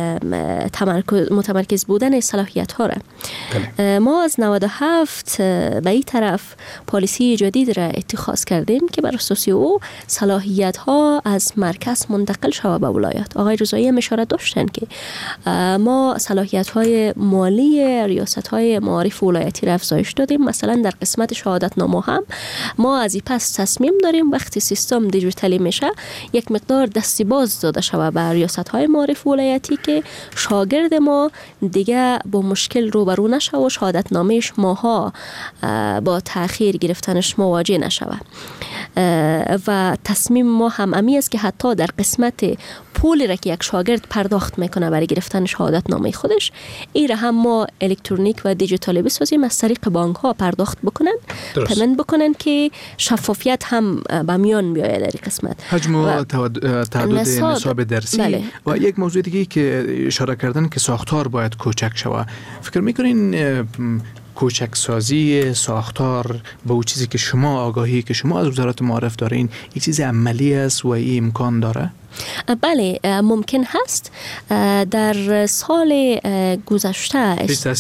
متمرکز بودن صلاحیت ها را ما از 97 به این طرف پالیسی جدید را اتخاذ کردیم که بر اساس او صلاحیت ها از مرکز منتقل شود به ولایت. آقای رضایی هم اشاره داشتن که ما صلاحیت های مالی ریاست های معارف ولایتی را افزایش دادیم. مثلا در قسمت شهادت نامه هم ما از این پس تصمیم داریم وقتی سیستم دیجیتالی میشه یک مقدار دستی باز داده شود به ریاست های معارف ولایتی که شاگرد ما دیگه با مشکل روبرو نشه و شهادت نامهش ماها با تأخیر گرفتنش مواجه نشود. و تصمیم ما هم امی است که حتی در قسمت پولی را که یک شاگرد پرداخت میکنه برای گرفتن شهادت نامه خودش، این را هم ما الکترونیک و دیجیتالی بسازیم، از طریق بانک ها پرداخت بکنن، پیمنت بکنن که شفافیت هم به میان بیاید در این قسمت. حجم و تعداد نصاب درسی. بله. و یک موضوع دیگه که اشاره کردن که ساختار باید کوچک شود. فکر میکنین کوچک سازی ساختار با اون چیزی که شما آگاهی که شما از وزارت معارف دارین یک چیز عملی است و این امکان داره؟ بله ممکن هست. در سال گذشته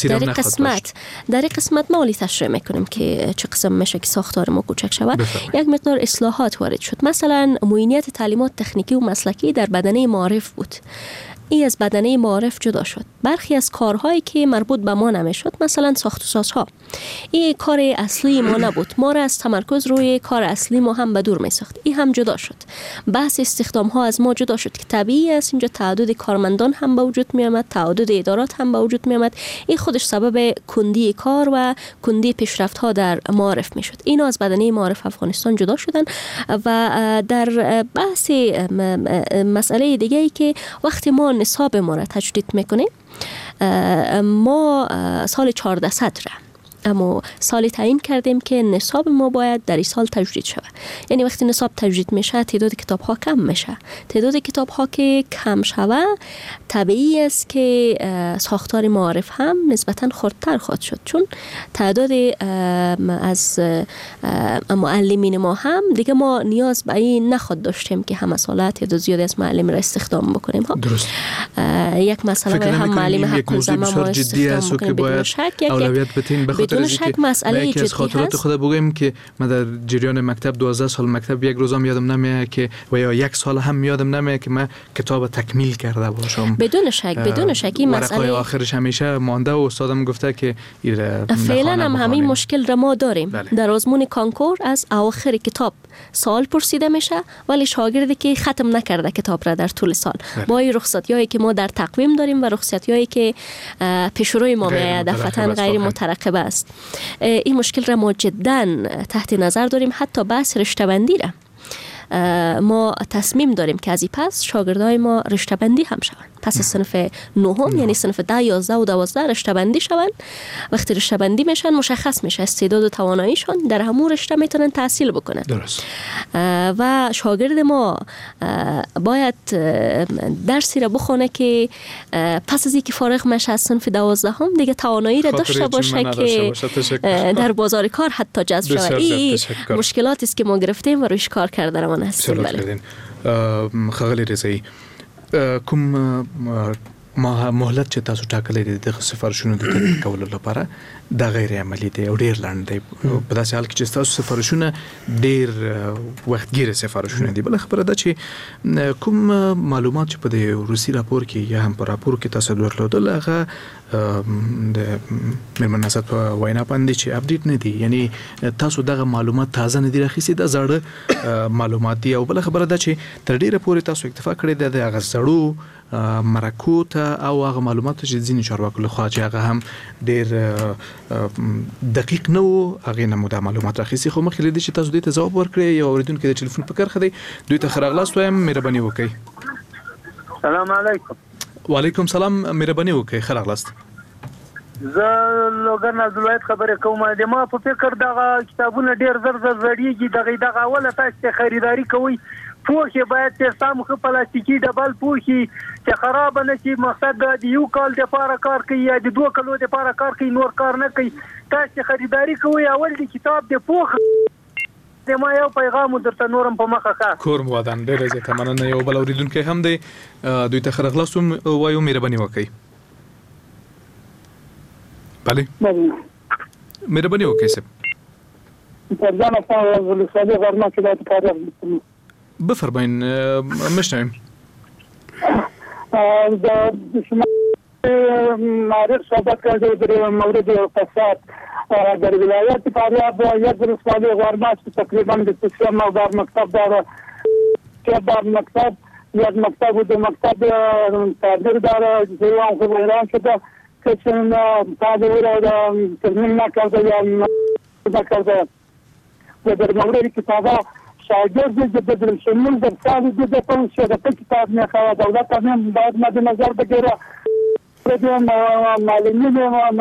در قسمت ما تشریح میکنیم که چه قسم میشه که ساختار ما کوچک شود. یک مقدار اصلاحات وارد شد. مثلا معینیت تعلیمات تکنیکی و مسلکی در بدنه معارف بود، این از بدنه معارف جدا شد. برخی از کارهایی که مربوط به ما نمیشد، مثلا ساخت و سازها، این کار اصلی ما نبود، ما را از تمرکز روی کار اصلی ما هم به دور می ساخت. این هم جدا شد. بحث استخدام ها از ما جدا شد که طبیعی است اینجا تعدد کارمندان هم به وجود می آمد، تعدد ادارات هم به وجود می آمد. این خودش سبب کندی کار و کندی پیشرفت ها در معارف می شد. اینا از بدنه معارف افغانستان جدا شدن. و در بحث مسئله دیگه ای که وقتی ما نصاب ما را تجدید میکنیم، ما سال 1400 را اما سالی تعیین کردیم که نصاب ما باید در این سال تجدید شود. یعنی وقتی نصاب تجدید میشه تعداد کتاب ها کم میشه. تعداد کتاب ها که کم شود طبیعی است که ساختار معارف هم نسبتا خردتر خواهد شد، چون تعداد از معلمین ما هم دیگه ما نیاز به این نخواهد داشتیم که همه ساله تعداد زیادی از معلم را استخدام بکنیم. درست. یک مسئله هم معلم حق الزمه ما استخدام بکنیم بدون شک. اولویت بتین بدون شک مسئله جدی هست. خاطرات خود بگم که من در جریان مکتب 12 سال مکتب یک روزم یادم نمیاد که و یا یک سال هم یادم نمیاد که من کتاب تکمیل کرده باشم. بدون شک این مسئله آخرش همیشه مانده و استادم گفته که فعلا هم همین مشکل را ما داریم. در آزمون کانکور از اواخر کتاب سال پرسیده میشه ولی شاگردی که ختم نکرده کتاب را در طول سال با این رخصتیایی که ما در تقویم داریم و رخصتیایی که پیش روی ما میاد دفعتاً غیر مترقبه است. این مشکل را ما جداً تحت نظر داریم. حتی بحث رشته‌بندی را ما تصمیم داریم که از این پس شاگردای ما رشته‌بندی هم شوند. پس صنف نهم یعنی صنف 10 11 و 12 رشته‌بندی شوند. وقتی رشته‌بندی میشن مشخص میشه استعداد و تواناییشون در همون رشته میتونن تحصیل بکنن. درست. و شاگرد ما باید درسی را بخونه که پس از اینکه فارغ میشه از صنف 12 هم دیگه توانایی را داشته باشه که در بازار کار حتی جذب شود. این مشکلاتی است که ما گرفتیم و روش کار کرده روان هستیم. خغلی رضایی کوم مهلت چې تاسو ټاکلې دي د سفارشونو د تطبیق کولو لپاره دا غیر عملی دی او ډیر لاندې دی په داسې حال کې چې تاسو سفارشونه ډیر وختګیر سفارشونه دي. بل خبره ده چې کوم معلومات چې په د روسي راپور کې یا هم په راپور کې تاسو درلودل هغه د مېرمن نصرت په وینا باندې چې اپډیټ نه دي، یعنی تاسو دغه معلومات تازه نه دي راخیستي، د زړه معلومات دي. او بل خبره ده چې تر ډیره پورې تاسو اکتفا کړی د هغه زړو مرکو ته او هغه معلومات چې ځینې چارواکو له خوا چې هغه هم ډیر دقیق نه وو هغه نه مو د معلومات راخیستي. خو مخکې لدی چې تاسو دوی ته ځواب ورکړئ یو اوریدونکو د ټلیفون په کرخه دی، دوی ته خراغلاست وایم، مهرباني وکړئ. سلام علیکم. وعلیکم سلام، مهرباني وکړئ، خراغلاست. زه لوګر عبدالوحید خبرې کوم. د ما په فکر دغه کتابونه ډیر زر زړیږي، دغه اوله تاسو خریداري کوئ پوښي باید چې سم خو پلاستیکي ډبل پوښي چې خراب نه شي. مقصد د یو کال د لپاره کار کوي یا د 2 کالو د لپاره کار کوي، نور کار نه کوي. تاسو خریداري کوئ اول د کتاب د پوښ د ما یو پیغام درته نورم په مخه ښه کور مودان ډیر زیاته مننه. یو بل اوریدونکو هم دی، دوی ته خراغلاستم وایو، مهرباني وکړئ. بله مهرباني وکړئ سب پرځانه په ولسوالۍ غرمه کې د کار بفرمایئ مشنویم. معرف صحبت کرده در مورد فساد در ولایت فاریاب یک ولسوالی غرمه که تقریبا 23 بار مکتب داره، 3 بار مکتب، یک مکتب و 2 مکتب تعبیر داره. جوان خوب ایران شده که چون تعبیر را ترمیم نکرده یا نکرده و در مورد کتابه شاگرد جدید شمول در سال دیگه پس شده کتاب میخواد دولت هم باید مد نظر بگیره. معلمین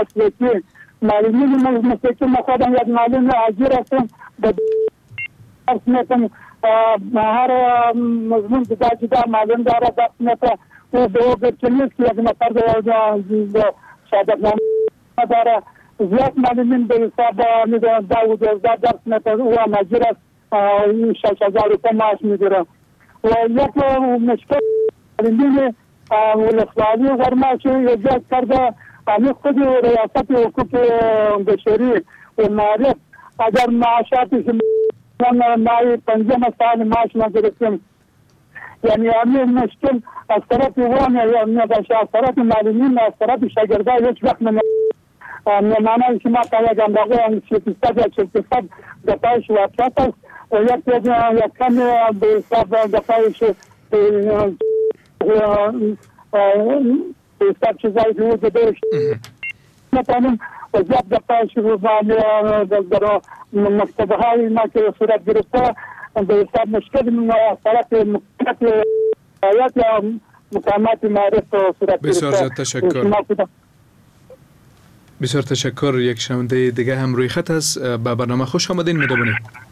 مسلکی مخوادم یک معلم عجیر هستم به درس میتم هر مضمون جدا معلم داره درس میتم و به او برچنیست که یک نفر شاید نامه داره. زیاد معلمین به حساب داود درس میتم و هم عجیر است، 6,000 روپये معاش میگیره. و یک مشکل معلمین ولسوالی غرمه که ایجاد کرده همین خود ریاست حقوق بشری و معرف اگر معاشاتش مای 5 سال معاش نگرفتیم، یعنی همین مشکل از طرف وان یا از طرف معلمین از طرف شاگردان هیچ وقت نمانه که ما تایید اندازه 60% یا 40% دفعش واقعیت است و یک کمی به حساب دفعش به حساب چیزایی که وجود داشت نتانیم و زیاد دفعش رو در مکتبه های ما که صورت گرفته به حساب مشکل از طرف مکتبه آیات یا مقامات معرف صورت گرفته. بسیار زیاد تشکر. بسیار تشکر. یک شنونده دیگه هم روی خط است. به برنامه خوش آمدین. مهربانی.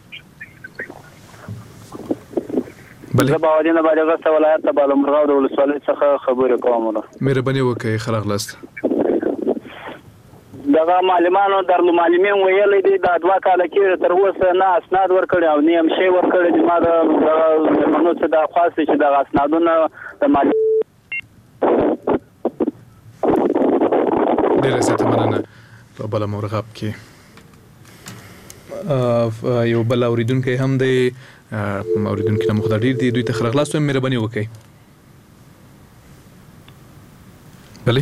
زه باودین بالغسته ولایت د بالامرغاو د ولسوالۍ څخه خبرې کوم. مهرباني وکړئ، خراغلاست. دغه معلمانو درلو معلمین ویلي دي د 2 کال کې تر اوسه نه اسناد ورکړي او نه هم شی ورکړي. ما د منو څه د خاصه چې د اسنادونو د معلم ډېر زیاته مننه. په بالامرغاب کې یو بل اوریدونکو هم دی، اوریدونکو نه مخدر ډیر دي، دوی ته خراغلاست وایم، مهرباني وکړئ. بله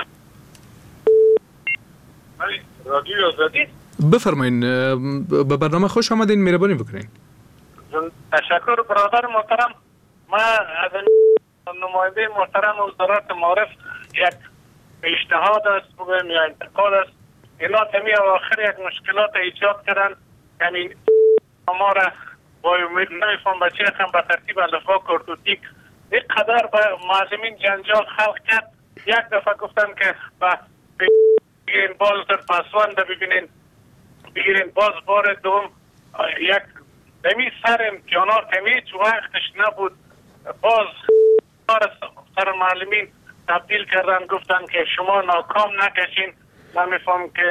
رادیو آزادی بفرمایین، به برنامه خوش آمدین، مهربانی بکنین. تشکر برادر محترم. ما از نماینده محترم وزارت معارف یک پیشنهاد است بگویم یا انتقاد است. اینا تمی آخر یک مشکلات ایجاد کردن، یعنی ما را با امید نمیفهم بچه هم به ترتیب الفبا کرتوتیک اینقدر به معلمین جنجال خلق کرد. یک دفعه گفتن که بگیرین باز در پاسوان بگیرین باز بار دوم یک دمی سر امتحانات همیچ وقتش نبود، باز سر معلمین تبدیل کردن، گفتن که شما ناکام نکشین. نمیفهم که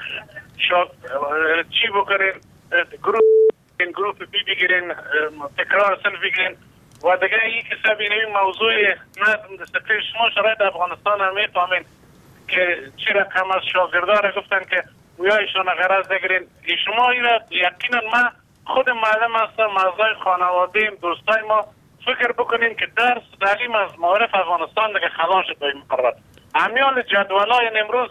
چی بکنین، گروپ بی بگیرین، تکرار سن بگیرین و دیگه این که سبینه موضوع نظم دسپلین شما شرایط افغانستان هم میفهمین که چی رقم از شاگردار گفتن که اویایشون غرض بگیرین. شما این یقینا ما خود معلم هستم، اعضای خانواده‌ایم، دوستای ما فکر بکنین که درس تعلیم از معارف افغانستان دیگه خلاص شد به این مقرر. امیال جدولای امروز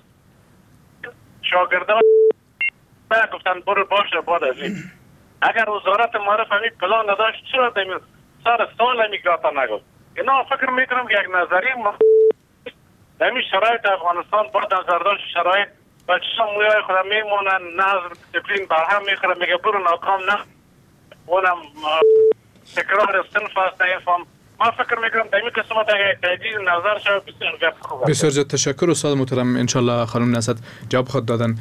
شاگردان گفتن برو باشه بعد از این. اگر وزارت معارف همین پلان نداشت چرا دمی سر سال امیگراتا نگفت؟ اینا فکر میکنم که یک نظری دمی شرایط افغانستان با نظر داشت شرایط بچه هم مویای خودم میمونن، نظر دسپلین برهم میخوره، میگه برو ناکام نه اونم تکرار صنف هست نیفهم. ما فکر میکنم دمی قسمت اگر تجدید نظر شد بسیار گفت خوب. بسیار زیاد تشکر استاد محترم. انشالله خانم نصرت جواب خود دادن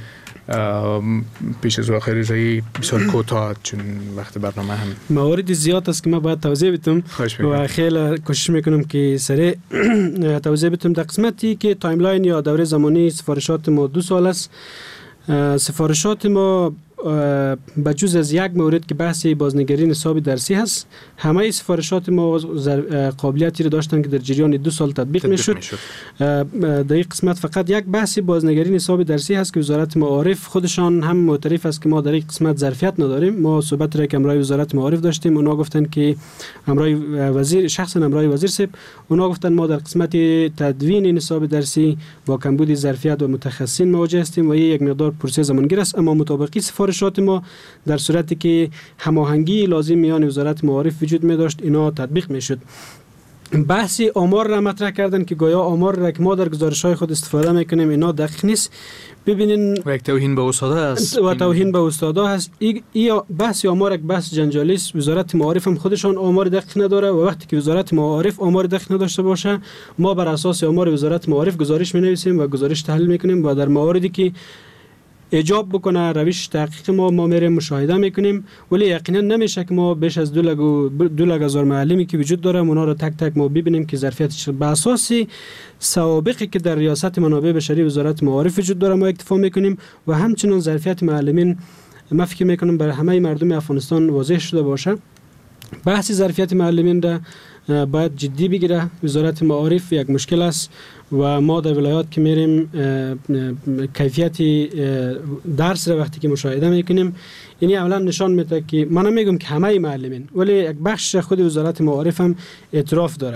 پیش از آخر رایی بسیار کوتاه چون وقت برنامه هم موارد زیاد است که من باید توضیح بدم و خیلی کوشش میکنم که سریع توضیح بدم. در قسمتی که تایملاین یا دوره زمانی سفارشات ما 2 سال است. سفارشات ما بجز از یک مورد که بحث بازنگری نصاب درسی هست، همه سفارشات ما قابلیتی رو داشتن که در جریان 2 سال تطبیق میشد. در این قسمت فقط یک بحث بازنگری نصاب درسی هست که وزارت معارف خودشان هم معترف است که ما در این قسمت ظرفیت نداریم. ما صحبت را که امرای وزارت معارف داشتیم، اونا گفتن که امرای وزیر شخصا امرای وزیر صاحب اونا گفتن ما در قسمت تدوین نصاب درسی با کمبود ظرفیت و متخصصین مواجه هستیم و یک مقدار پروسه زمانگیر است. اما مطابقی سفارشات ما در صورتی که هماهنگی لازم میان وزارت معارف وجود می داشت اینا تطبیق می شد. بحث آمار را مطرح کردن که گویا آمار را که ما در گزارش‌های خود استفاده میکنیم اینا دقیق نیست. ببینین و یک توهین به استادا است و توهین به استادا هست. این بحث آمار یک بحث جنجالی است. وزارت معارف هم خودشان آمار دقیق نداره و وقتی که وزارت معارف آمار دقیق نداشته باشه ما بر اساس آمار وزارت معارف گزارش می‌نویسیم و گزارش تحلیل میکنیم و در مواردی که ایجاب بکنه روش تحقیق ما میریم مشاهده میکنیم، ولی یقینا نمیشه که ما بیش از 2,000 معلمی که وجود داره اونا رو تک تک ما ببینیم که ظرفیتش به اساس سوابقی که در ریاست منابع بشری وزارت معارف وجود داره ما اکتفا میکنیم و همچنین ظرفیت معلمین ما فکر میکنم برای همه مردم افغانستان واضح شده باشه. بحث ظرفیت معلمین را باید جدی بگیره. وزارت معارف یک مشکل است و ما در ولایات که میریم کیفیت درس را وقتی که مشاهده میکنیم یعنی اولا نشان میده که من نمیگم که همه معلمین ولی یک بخش خود وزارت معارف هم اعتراف داره.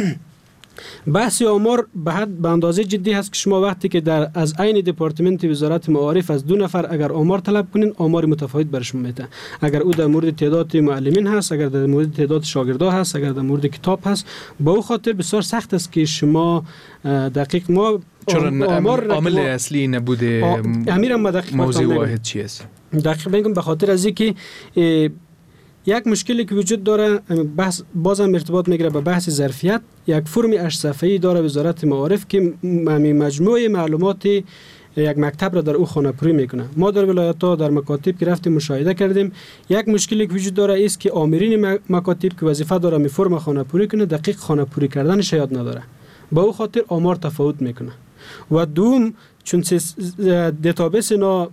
بحث آمار به اندازه جدی هست که شما وقتی که از عین دپارتمنت وزارت معارف از 2 نفر اگر آمار طلب کنین آمار متفاوت بر شما میده. اگر او در مورد تعداد معلمین هست، اگر در مورد تعداد شاگردا هست، اگر در مورد کتاب هست، با او خاطر بسیار سخت است که شما دقیق ما عامل اصلی نبوده موضوع واحد چی است؟ دقیق بگم به خاطر از اینکه یک مشکلی که وجود داره بحث بازم ارتباط میگیره به بحث ظرفیت. یک فرم 8 صفحه‌ای داره وزارت معارف که مجموعه معلومات یک مکتب را در او خانه‌پوری میکنه. ما در ولایت‌ها در مکاتب که رفتیم مشاهده کردیم یک مشکلی که وجود داره است که آمرین مکاتب که وظیفه داره می فرم خانه‌پوری کنه دقیق خانه‌پوری کردنش یاد نداره. با او خاطر آمار تفاوت میکنه. و دوم چون دیتابیس اینا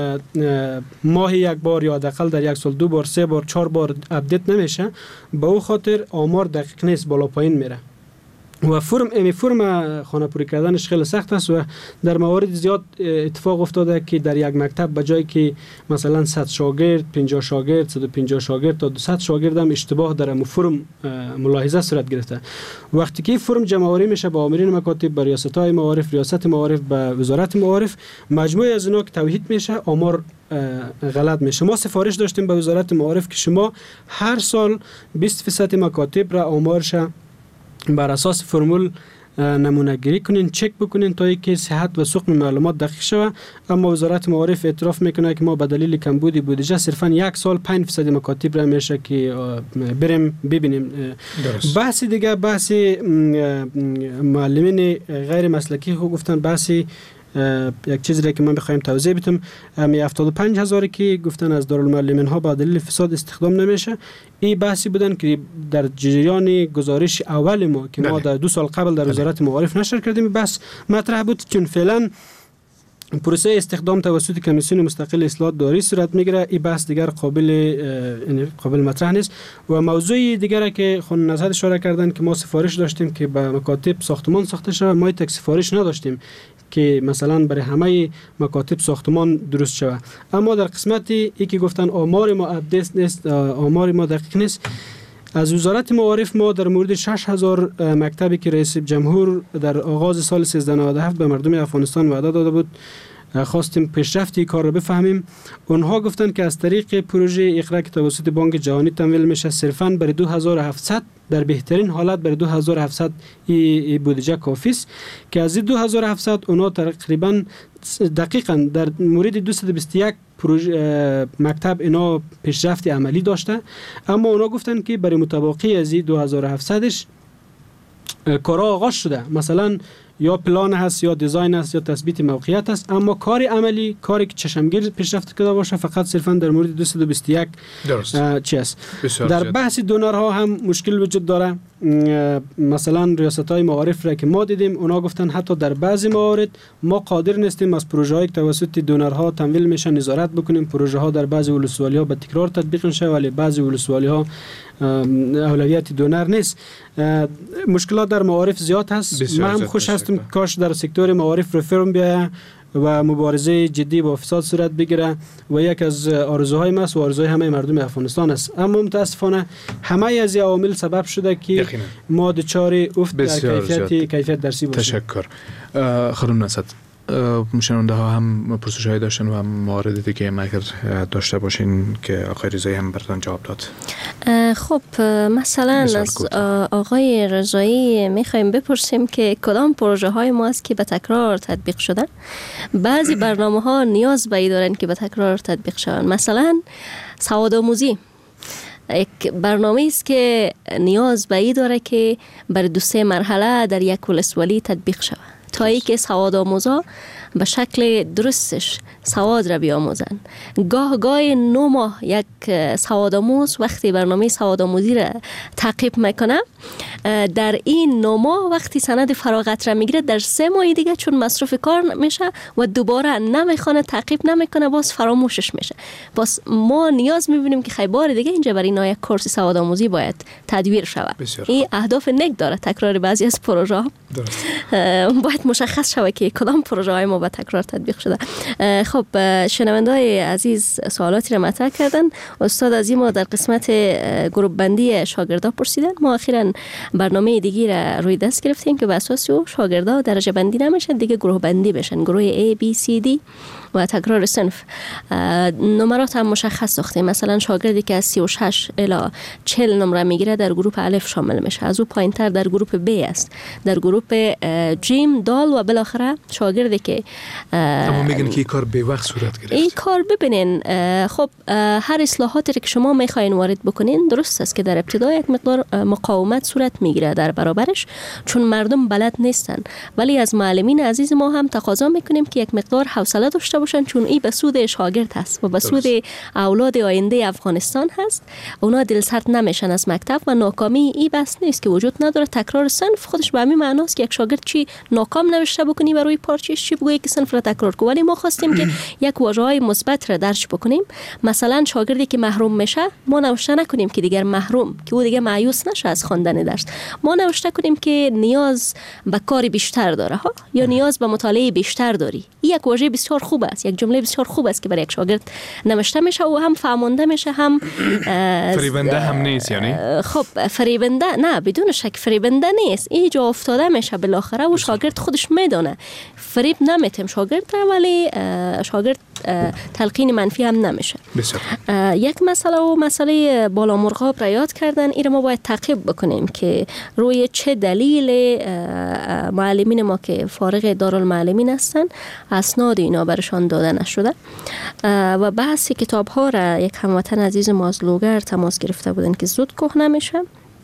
ماهی یک بار یا حداقل در یک سال 2 بار 3 بار 4 بار اپدیت نمیشه، با او خاطر آمار دقیق نیست، بالا پایین میره و فرم خانه‌پوری کردنش خیلی سخت است و در موارد زیاد اتفاق افتاده که در یک مکتب به جای که مثلا 100 شاگرد 50 شاگرد 150 شاگرد تا 200 شاگرد هم اشتباه در فرم ملاحظه صورت گرفته. وقتی که فرم جمع‌آوری میشه با آمرین مکاتب، با ریاست‌های معارف، ریاست معارف، با وزارت معارف، مجموعه از اینا که توحید میشه آمار غلط میشه. ما سفارش داشتیم به وزارت معارف که شما هر سال 20% مکاتب را آمارش بر اساس فرمول نمونه گیری کنین، چک بکنین تا اینکه صحت و سقم معلومات دقیق شود. اما وزارت معارف اعتراف میکنه که ما به دلیل کمبود بودجه صرفا یک سال 5% مکاتب را میشه که بریم ببینیم. بحث دیگه بحث معلمین غیر مسلکی خو گفتن بحث یک چیزی را که من بخوایم توضیح بدم 75,000 که گفتن از دارالمعلمین ها با دلیل فساد استخدام نمیشه. این بحثی بودن که در جریان گزارش اول ما که ما در 2 سال قبل در وزارت معارف نشر کردیم بحث مطرح بود چون فعلا پروسه استخدام توسط کمیسیون مستقل اصلاحات داری صورت میگیره. این بحث دیگر قابل مطرح نیست. و موضوع دیگری که خانم نزهت اشاره کردن که ما سفارش داشتیم که به مکاتب ساختمان ساخته شود، ما یک سفارش نداشتیم که مثلا برای همه مکاتب ساختمان درست شود. اما در قسمتی ای که گفتن آمار ما اپدیت نیست، آمار ما دقیق نیست، از وزارت معارف ما در مورد 6000 مکتبی که رئیس جمهور در آغاز سال 1397 به مردم افغانستان وعده داده بود خواستیم پیشرفتی کار رو بفهمیم. اونها گفتن که از طریق پروژه اقرا که توسط بانک جهانی تمویل میشه صرفاً برای 2700 در بهترین حالت برای 2700 بودجه کافی است که از 2700 اونها تقریبا دقیقاً در مورد 221 پروژه مکتب اینا پیشرفت عملی داشته. اما اونا گفتن که برای متباقی از 2700ش کارا آغاز شده، مثلا یا پلان هست یا دیزاین هست یا تثبیت موقعیت هست، اما کار عملی، کاری که چشمگیر پیشرفت کرده باشه فقط صرفا در مورد 221 چی است. در بحث دونرها هم مشکل وجود داره. مثلا ریاست‌های معارف را که ما دیدیم اونا گفتن حتی در بعضی موارد ما قادر نیستیم از پروژه‌ای که توسط دونرها تمویل میشه نظارت بکنیم. پروژه‌ها در بعضی ولسوالی‌ها به تکرار تطبیق میشه ولی بعضی ولسوالی‌ها اولویت دونر نیست. مشکلات در معارف زیاد هست. من هم خوش هستم کاش در سکتور معارف رفرم بیاید و مبارزه جدی با فساد صورت بگیره و یک از آرزوهای ما و آرزوهای همه مردم افغانستان است. اما متاسفانه همه از این عوامل سبب شده که ما دچار افت در کیفیت درسی باشیم. تشکر. خانم نزهت، مشنونده ها هم پرسش‌های داشتن و هم موارد دیگه اگر داشته باشین که آقای رضایی هم براتون جواب داد. خب مثلا از آقای رضایی میخوایم بپرسیم که کدام پروژه های ما است که به تکرار تطبیق شدن. بعضی برنامه ها نیاز به این دارن که به تکرار تطبیق شوند. مثلا سوادآموزی یک برنامه است که نیاز به این داره که برای 2-3 مرحله در یک ولسوالی تطبیق شود تا ای که سوادآموزا به شکل درستش سواد را بیاموزن. گاه 9 ماه یک سوادآموز وقتی برنامه سوادآموزی را تعقیب میکنه، در این 9 ماه وقتی سند فراغت را میگیره در 3 ماه دیگه چون مصروف کار میشه و دوباره نمیخونه تعقیب نمیکنه باز فراموشش میشه. باز ما نیاز میبینیم که خیلی دیگه اینجا برای اینا یک کورس سوادآموزی باید تدویر شود. این اهداف نک داره. تکرار بعضی از پروژه ها باید مشخص شود که کدام پروژه های ما با تکرار تطبیق شده. خب شنونده‌های عزیز سوالاتی را مطرح کردن. استاد از ما در قسمت گروه بندی شاگردا پرسیدن. ما اخیراً برنامه دیگی را روی دست گرفتیم که بر اساس او شاگردا درجه بندی نمیشن، دیگه گروه بندی بشن، گروه A B C D و تکرار صنف. نمرات هم مشخص ساختیم. مثلا شاگردی که از 36 الی 40 نمره میگیره در گروه الف شامل میشه، از او پایینتر در گروه B است، در گروه جیم دال و بالاخره شاگردی که اما میگن که این کار به وقت صورت گرفت. این کار ببینین خب هر اصلاحاتی که شما میخواین وارد بکنین درست است که در ابتدا یک مقدار مقاومت صورت میگیره در برابرش چون مردم بلد نیستن، ولی از معلمین عزیز ما هم تقاضا میکنیم که یک مقدار حوصله داشته باشن چون این به سود شاگرد هست و به سود اولاد آینده افغانستان هست. اونا دلسرد نمیشن از مکتب و ناکامی این بس نیست که وجود نداره. تکرار صنف خودش به همین معناست که یک شاگرد چی ناکام نوشته بکنی و روی پارچه‌اش چی بگویی که صنف را تکرار کنه، ولی ما خواستیم که یک واژه‌های مثبت را درج بکنیم. مثلا شاگردی که محروم میشه ما نوشته نکنیم که دیگر محروم که او دیگه مایوس نشه از خواندن درس، ما نوشته کنیم که نیاز به کار بیشتر داره ها یا نیاز به مطالعه بیشتر داری. این یک واژه بسیار خوب است، یک جمله بسیار خوب است که برای یک شاگرد نوشته میشه و هم فهمانده میشه هم فریبنده هم نیست. یعنی خب فریبنده نه، بدون شک فریبنده نیست. این جا افتاده میشه بالاخره و شاگرد خودش میدونه. فریب نمیتیم شاگرد را، ولی شاگرد تلقین منفی هم نمیشه. یک مسئله بالا مرغاب را یاد کردن. این ما باید تعقیب بکنیم که روی چه دلیل معلمین ما که فارغ دارالمعلمین هستن اسناد اینا برشان داده نشده. و بحث کتاب ها را یک هموطن عزیز ما از لوگر تماس گرفته بودن که زود کهنه نمیشه.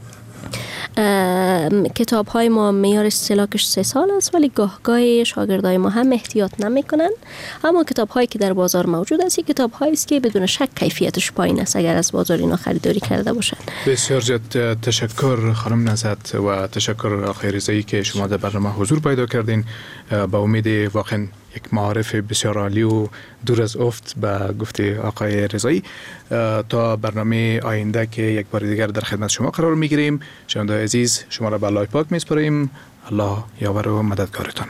کتاب های ما معیار استهلاکش 3 سال است، ولی گاهگاه شاگردای ما هم احتیاط نمیکنن. اما کتاب هایی که در بازار موجود است کتاب هایی است که بدون شک کیفیتش پایین است اگر از بازار اینا خریداری کرده باشن. بسیار زیاد تشکر خانم نزهت و تشکر آقای رضایی که شما در برنامه حضور پیدا کردین. با امید واقعا یک معارف بسیار عالی و دور از افت به گفته آقای رضایی. تا برنامه آینده که یک بار دیگر در خدمت شما قرار میگیریم، شنوندگان عزیز شما را به الله پاک میسپاریم. الله یاور و مددگارتان.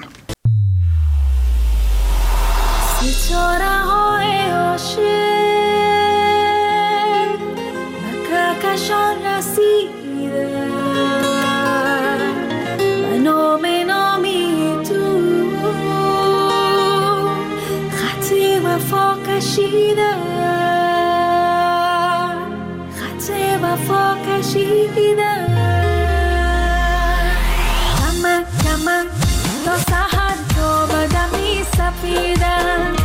ستاره های عاشق به کهکشان رسیده، به نامی تو خط وفا کشیده، خط وفا کشیده. کمک تا سحر تا به دمی سپیده،